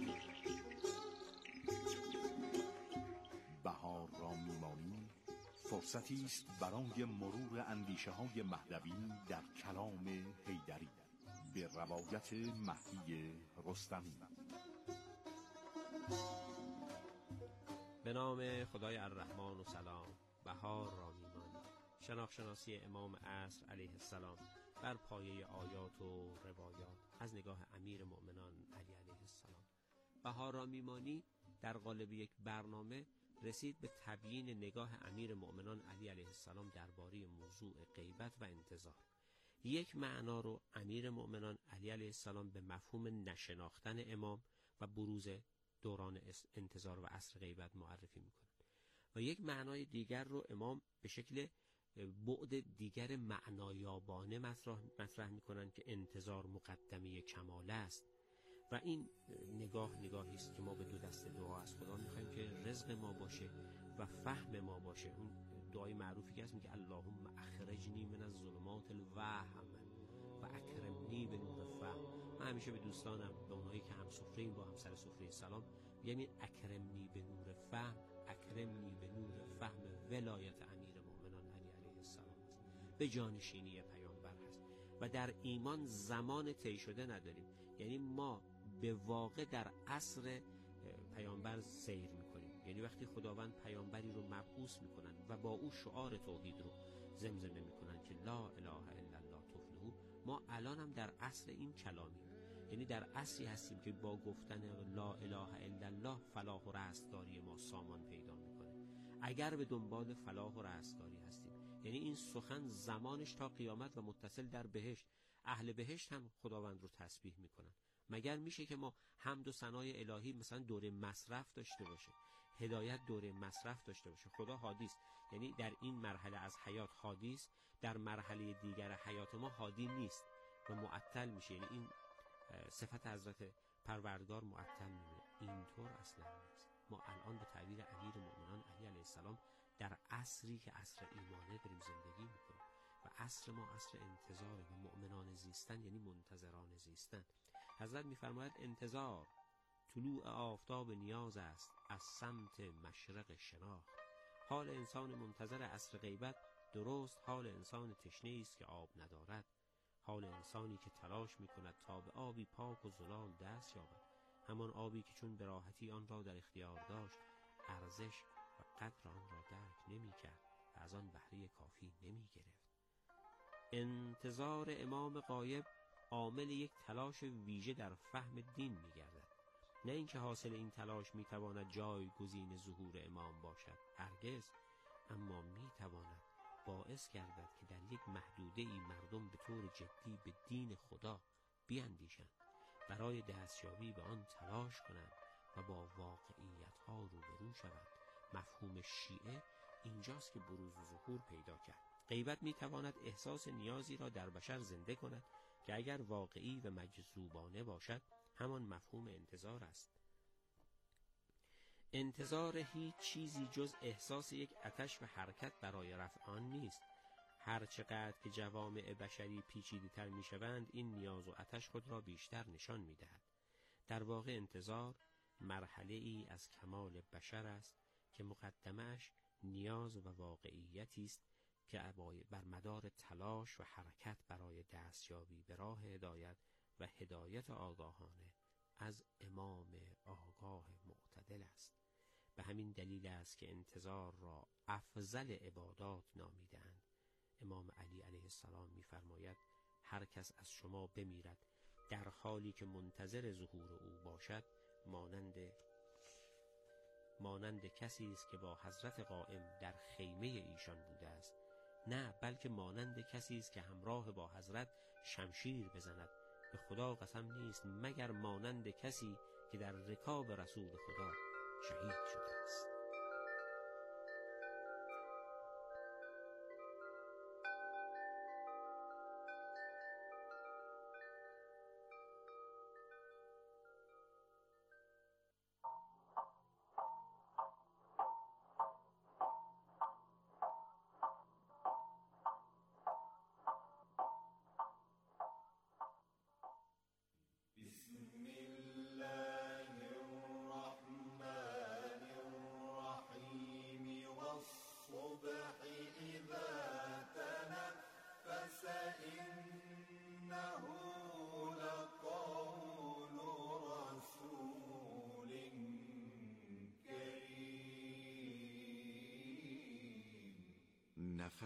بهار را میمانی. فرصتی است برای مرور اندیشه های مهدوی در کلام حیدری به روایت مهدی رستمی. به نام خدای الرحمن و سلام. بهار را میمانی. شناخت شناسی امام عصر علیه السلام بر پایه آیات و روایات از نگاه امیر مؤمنان علی علیه السلام. بهار را میمانی در قالب یک برنامه رسید به تبیین نگاه امیر مؤمنان علی علیه السلام درباره موضوع غیبت و انتظار. یک معنا رو امیر مؤمنان علی علیه السلام به مفهوم نشناختن امام و بروز دوران انتظار و عصر غیبت معرفی میکنه و یک معنای دیگر رو امام به شکل بعد دیگر معنایابانه مطرح مطرح میکنن که انتظار مقدمه کمال است و این نگاه نگاهی است که ما به دو دست دعا از خدا میخوایم که رزق ما باشه و فهم ما باشه. اون دعای معروفی که هست میگه اللهم اخرجنی من الظلمات الوهم و اکرمنی به نور فهم. من همیشه به دوستانم، به اونایی که هم سفره این با هم سر سفره سلام میگم این اکرمنی به نور فهم، اکرمنی به نور فهم ولایت امیر مؤمنان علی علیه السلام است، به جانشینی پیامبر هست و در ایمان زمان طی شده نداریم. یعنی ما به واقع در عصر پیامبر سیر میکنیم. یعنی وقتی خداوند پیامبری رو مبعوث میکنن و با او شعار توحید رو زمزمه میکنن که لا اله الا الله تفلحون، ما الان هم در عصر این کلامی، یعنی در عصری هستیم که با گفتن لا اله الا الله فلاح و رستگاری ما سامان پیدا میکنه. اگر به دنبال فلاح و رستگاری هستیم، یعنی این سخن زمانش تا قیامت و متصل در بهشت، اهل بهشت هم خداوند رو تسبیح میکنن. مگر میشه که ما حمد و ثنای الهی مثلا دوره مصرف داشته باشه، هدایت دوره مصرف داشته باشه؟ خدا هادی است، یعنی در این مرحله از حیات هادی است، در مرحله دیگر حیات ما هادی نیست و معطل میشه. یعنی این صفت حضرت پروردگار معطل میمونه. اینطور اصلا نیست. ما الان به تعبیر امیر مؤمنان علی علیه السلام در عصری که عصر ایمانه داریم زندگی میکنیم و عصر ما عصر انتظاره و مؤمنان زیستن یعنی منتظران زیستن. حضرت میفرماید انتظار طلوع آفتاب نیاز است از سمت مشرق شناخت. حال انسان منتظر عصر غیبت درست حال انسان تشنه است که آب ندارد، حال انسانی که تلاش میکند تا به آبی پاک و زلال دست یابد، همان آبی که چون به راحتی آن را در اختیار داشت ارزش و قدر آن را درک نمیکرد و از آن بهره کافی نمیگرفت. انتظار امام غایب عامل یک تلاش ویژه در فهم دین می‌گردد، نه اینکه حاصل این تلاش می‌تواند جایگزین ظهور امام باشد، هرگز، اما می‌تواند باعث گردد که در یک محدوده‌ای مردم به طور جدی به دین خدا بیاندیشند، برای دستیابی به آن تلاش کنند و با واقعیت‌ها روبرو شوند. مفهوم شیعه اینجاست که بروز و ظهور پیدا کرد. غیبت می‌تواند احساس نیازی را در بشر زنده کند که اگر واقعی و مجذوبانه باشد همان مفهوم انتظار است. انتظار هیچ چیزی جز احساس یک آتش و حرکت برای رفع آن نیست. هر چقدر که جوامع بشری پیچیده تر می شوند این نیاز و آتش خود را بیشتر نشان می دهد. در واقع انتظار مرحله ای از کمال بشر است که مقدمش نیاز و واقعیتی است که بر مدار تلاش و حرکت برای دستیابی به راه هدایت و هدایت آگاهانه از امام آگاه معتدل است. به همین دلیل است که انتظار را افضل عبادات نامیدند. امام علی علیه السلام می‌فرماید هر کس از شما بمیرد در حالی که منتظر ظهور او باشد مانند مانند کسی است که با حضرت قائم در خیمه ایشان بوده است، نه بلکه مانند کسی است که همراه با حضرت شمشیر بزند. به خدا قسم نیست مگر مانند کسی که در رکاب رسول خدا شهید شده است. بسم الله الرحمن الرحیم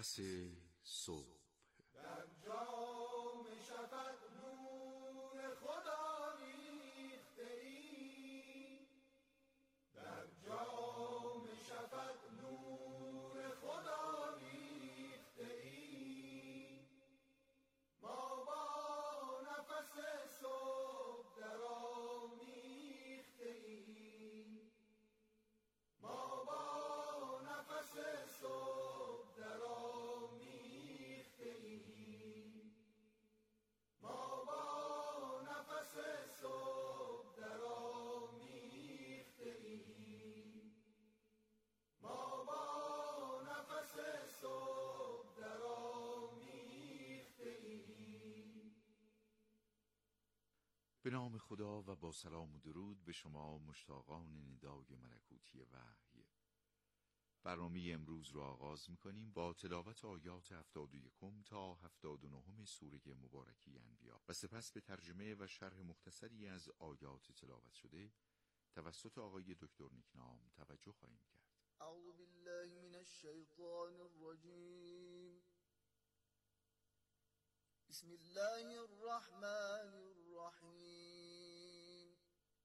نفس صبح. در جام شفق نور خدا ریخته ای، در جام شفق نور خدا ریخته ای، ما با نفس صبح در آمیخته ای، ما با نفس صبح در آمیخته ای، ما با نفس صبح در آمیخته ای، ما با نفس صبح در آمیخته ای. به نام خدا و با سلام و درود به شما مشتاقان ندای ملکوتی وحی. برنامه امروز را آغاز می‌کنیم با تلاوت آیات هفتاد و یکم تا هفتاد و نهم سوره مبارکه انبیاء و سپس به ترجمه و شرح مختصری از آیات تلاوت شده توسط آقای دکتر نیکنام توجه خواهیم کرد. اعوذ بالله من الشیطان الرجیم. بسم الله الرحمن الرحیم.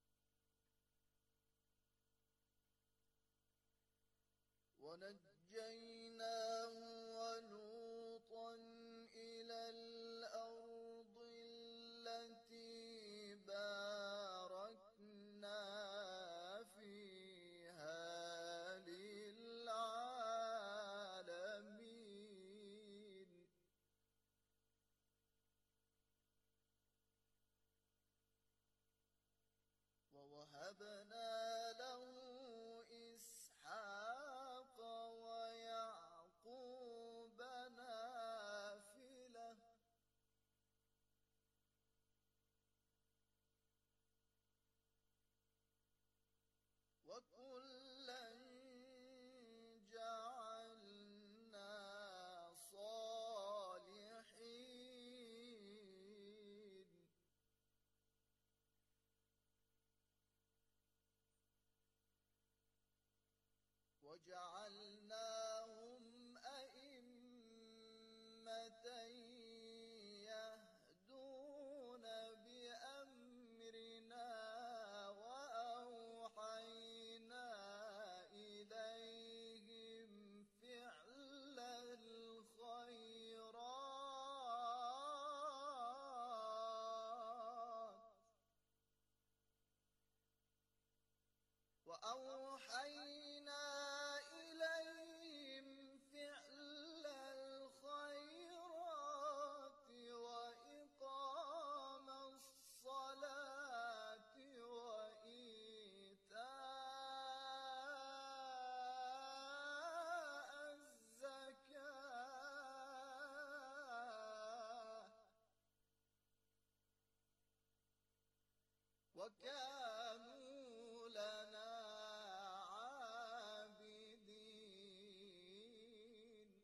ونجيناه ولوطا إلى الأرض التي باركنا فيها للعالمين. ووهبنا له إسحاق ويعقوب نافلة وكلا جعلنا صالحين وجعلناهم أئمة يهدون بأمرنا وأوحينا إليهم فعل الخيرات وأوحينا إليهم فعل الخيرات وإقام الصلاة وإيتاء الزكاة وكانوا لنا عابدين.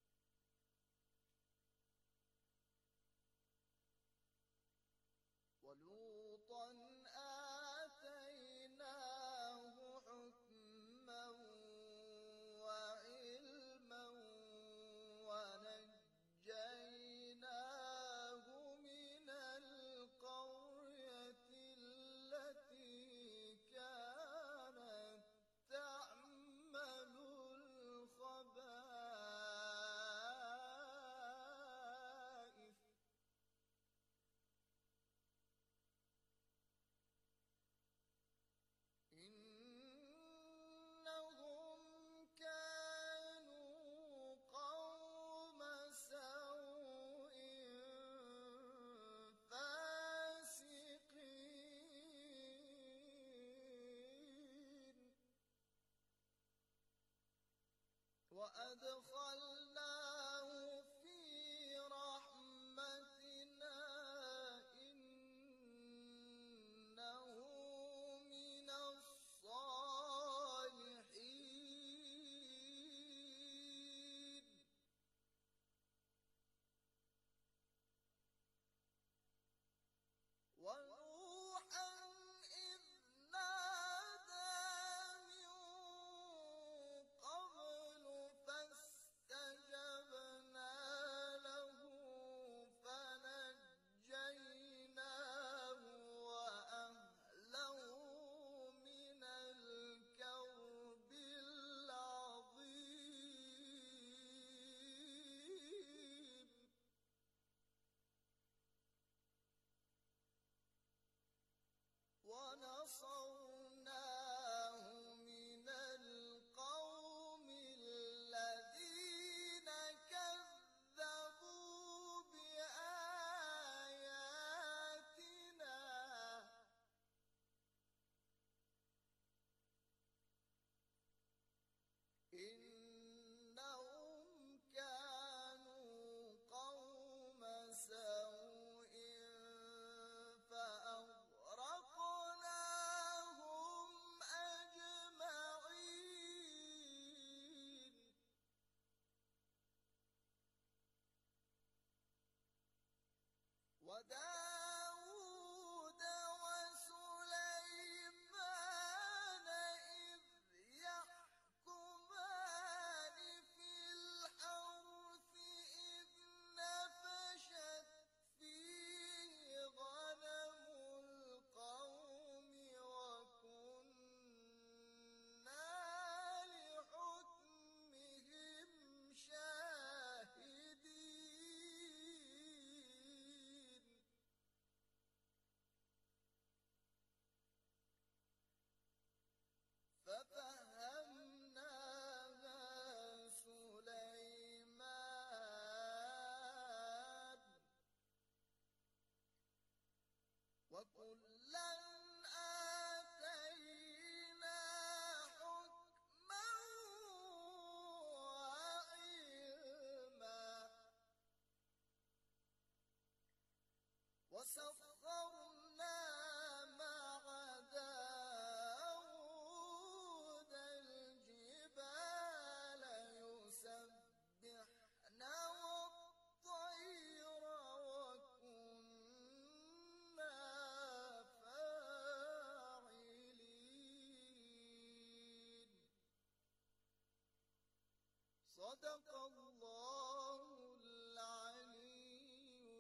ولوطا آتيناه حكما وعلما ونجيناه من القرية التي وكلا آتينا حكما وعلما وسخرنا مع داود الجبال يسبحن والطير وكنا فاعلين صدق الله العلي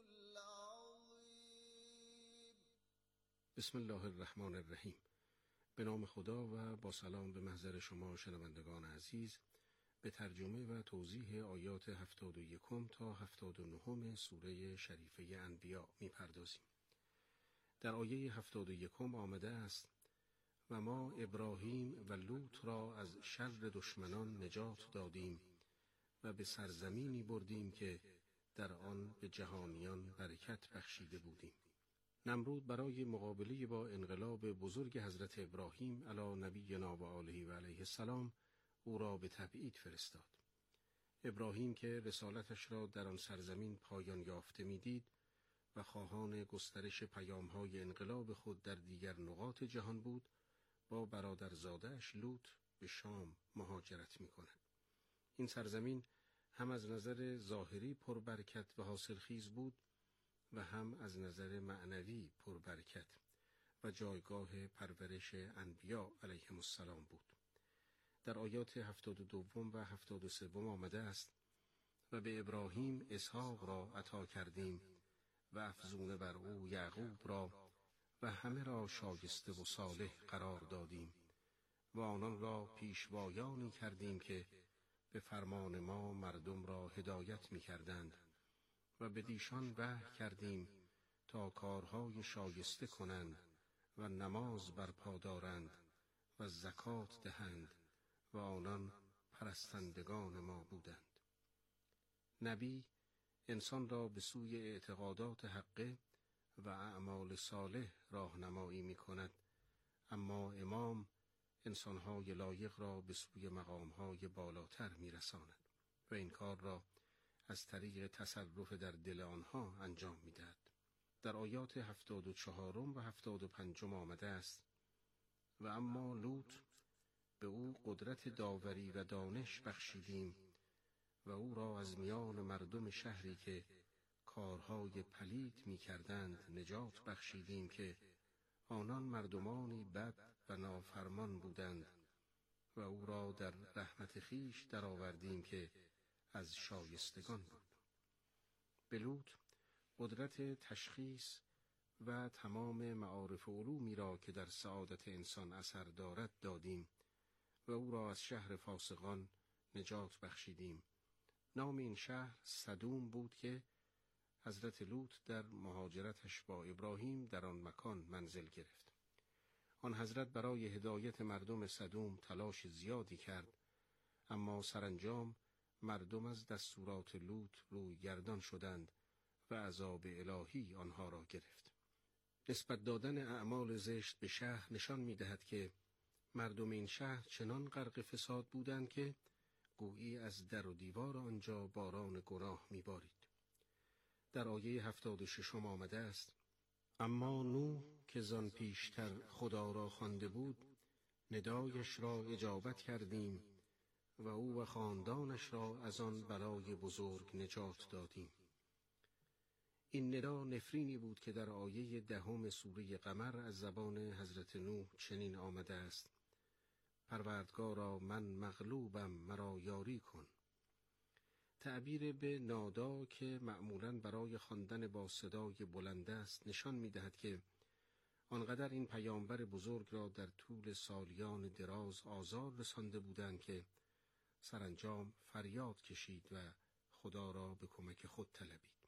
العظيم. بسم الله الرحمن الرحیم. به نام خدا و با سلام به محضر شما شنوندگان عزیز، به ترجمه و توضیح آیات هفتاد و یکم تا هفتاد و نهم سوره شریفه انبیا می پردازیم. در آیه هفتاد و یکم آمده است: و ما ابراهیم و لوط را از شر دشمنان نجات دادیم و به سرزمینی بردیم که در آن به جهانیان برکت بخشیده بودیم. نمرود برای مقابله با انقلاب بزرگ حضرت ابراهیم علی نبینا و آله و علیه السلام او را به تبعید فرستاد. ابراهیم که رسالتش را در آن سرزمین پایان یافته می‌دید و خواهان گسترش پیام‌های انقلاب خود در دیگر نقاط جهان بود، با برادرزاده‌اش لوط به شام مهاجرت می‌کند. این سرزمین هم از نظر ظاهری پربرکت و حاصلخیز بود و هم از نظر معنوی پربرکت و جایگاه پرورش انبیا علیهم السلام بود. در آیات هفتاد و دوم و هفتاد و سوم آمده است: و به ابراهیم اسحاق را عطا کردیم و افزون بر او یعقوب را و همه را شایسته و صالح قرار دادیم و آنان را پیشوایانی کردیم که به فرمان ما مردم را هدایت می کردند و به دیشان وحی کردیم تا کارهای شایسته کنند و نماز برپا دارند و زکات دهند و آنان پرستندگان ما بودند. نبی انسان را به سوی اعتقادات حقه و اعمال صالح راهنمایی می کند، اما امام انسانهای لایق را به سوی مقامهای بالاتر می رساند و این کار را از طریق تصرف در دل آنها انجام می دهد. در آیات هفتاد و چهارم و هفتاد و پنجم آمده است: و اما لوط به او قدرت داوری و دانش بخشیدیم و او را از میان مردم شهری که کارهای پلید می کردند نجات بخشیدیم که آنان مردمانی بد و نافرمان بودند و او را در رحمت خیش درآوردیم که از شایستگان بود. به لوط قدرت تشخیص و تمام معارف و علومی را که در سعادت انسان اثر دارد دادیم و او را از شهر فاسقان نجات بخشیدیم. نام این شهر سدوم بود که حضرت لوط در مهاجرتش با ابراهیم در آن مکان منزل گرفت. آن حضرت برای هدایت مردم سدوم تلاش زیادی کرد، اما سرانجام مردم از دستورات لوط روی گردان شدند و عذاب الهی آنها را گرفت. نسبت دادن اعمال زشت به شهر نشان می دهد که مردم این شهر چنان غرق فساد بودند که گویی از در و دیوار آنجا باران گناه می بارید. در آیه هفتاد و ششم آمده است: اما نوح که زان پیشتر خدا را خوانده بود، ندایش را اجابت کردیم و او و خاندانش را از آن بلای بزرگ نجات دادیم. این ندا نفرینی بود که در آیه دهم سوره قمر از زبان حضرت نوح چنین آمده است: پروردگارا من مغلوبم، مرا یاری کن. تعبیر به نادا که معمولاً برای خواندن با صدای بلند است نشان می‌دهد که آنقدر این پیامبر بزرگ را در طول سالیان دراز آزار رسانده بودند که سرانجام فریاد کشید و خدا را به کمک خود طلبید.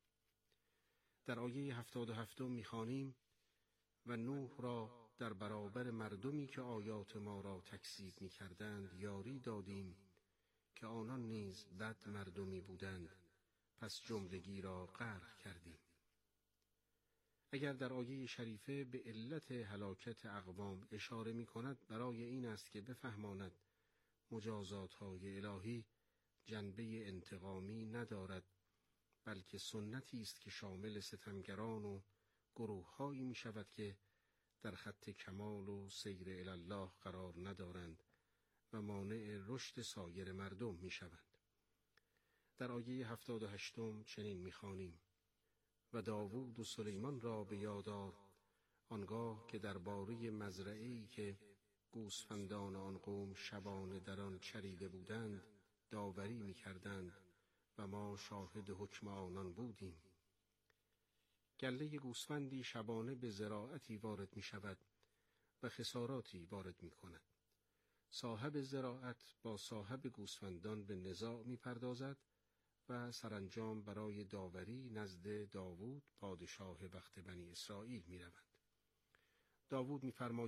در آیه هفتاد و هفت می‌خوانیم: و نوح را در برابر مردمی که آیات ما را تکذیب می‌کردند یاری دادیم که آنان نیز بد مردمی بودند، پس جملگی را غرق کردیم. اگر در آیه شریفه به علت هلاکت اقوام اشاره می کند برای این است که بفهماند مجازات های الهی جنبه انتقامی ندارد، بلکه سنتی است که شامل ستمگران و گروه‌هایی می شود که در خط کمال و سیر الی الله قرار ندارند و مانع رشد سایر مردم می شوند. در آیه هفتاد و هشتم چنین می خوانیم: و داوود و سلیمان را به یاد آر آنگاه که درباره مزرعه‌ای که گوسفندان آن قوم شبانه در آن چریده بودند داوری می کردند و ما شاهد حکم آنان بودیم. گله گوسفندی شبانه به زراعتی وارد می شود و خساراتی وارد می کند. صاحب زراعت با صاحب گوسفندان به نزاع می پردازد و سرانجام برای داوری نزد داوود پادشاه وقت بنی اسرائیل می روند. داوود می فرماید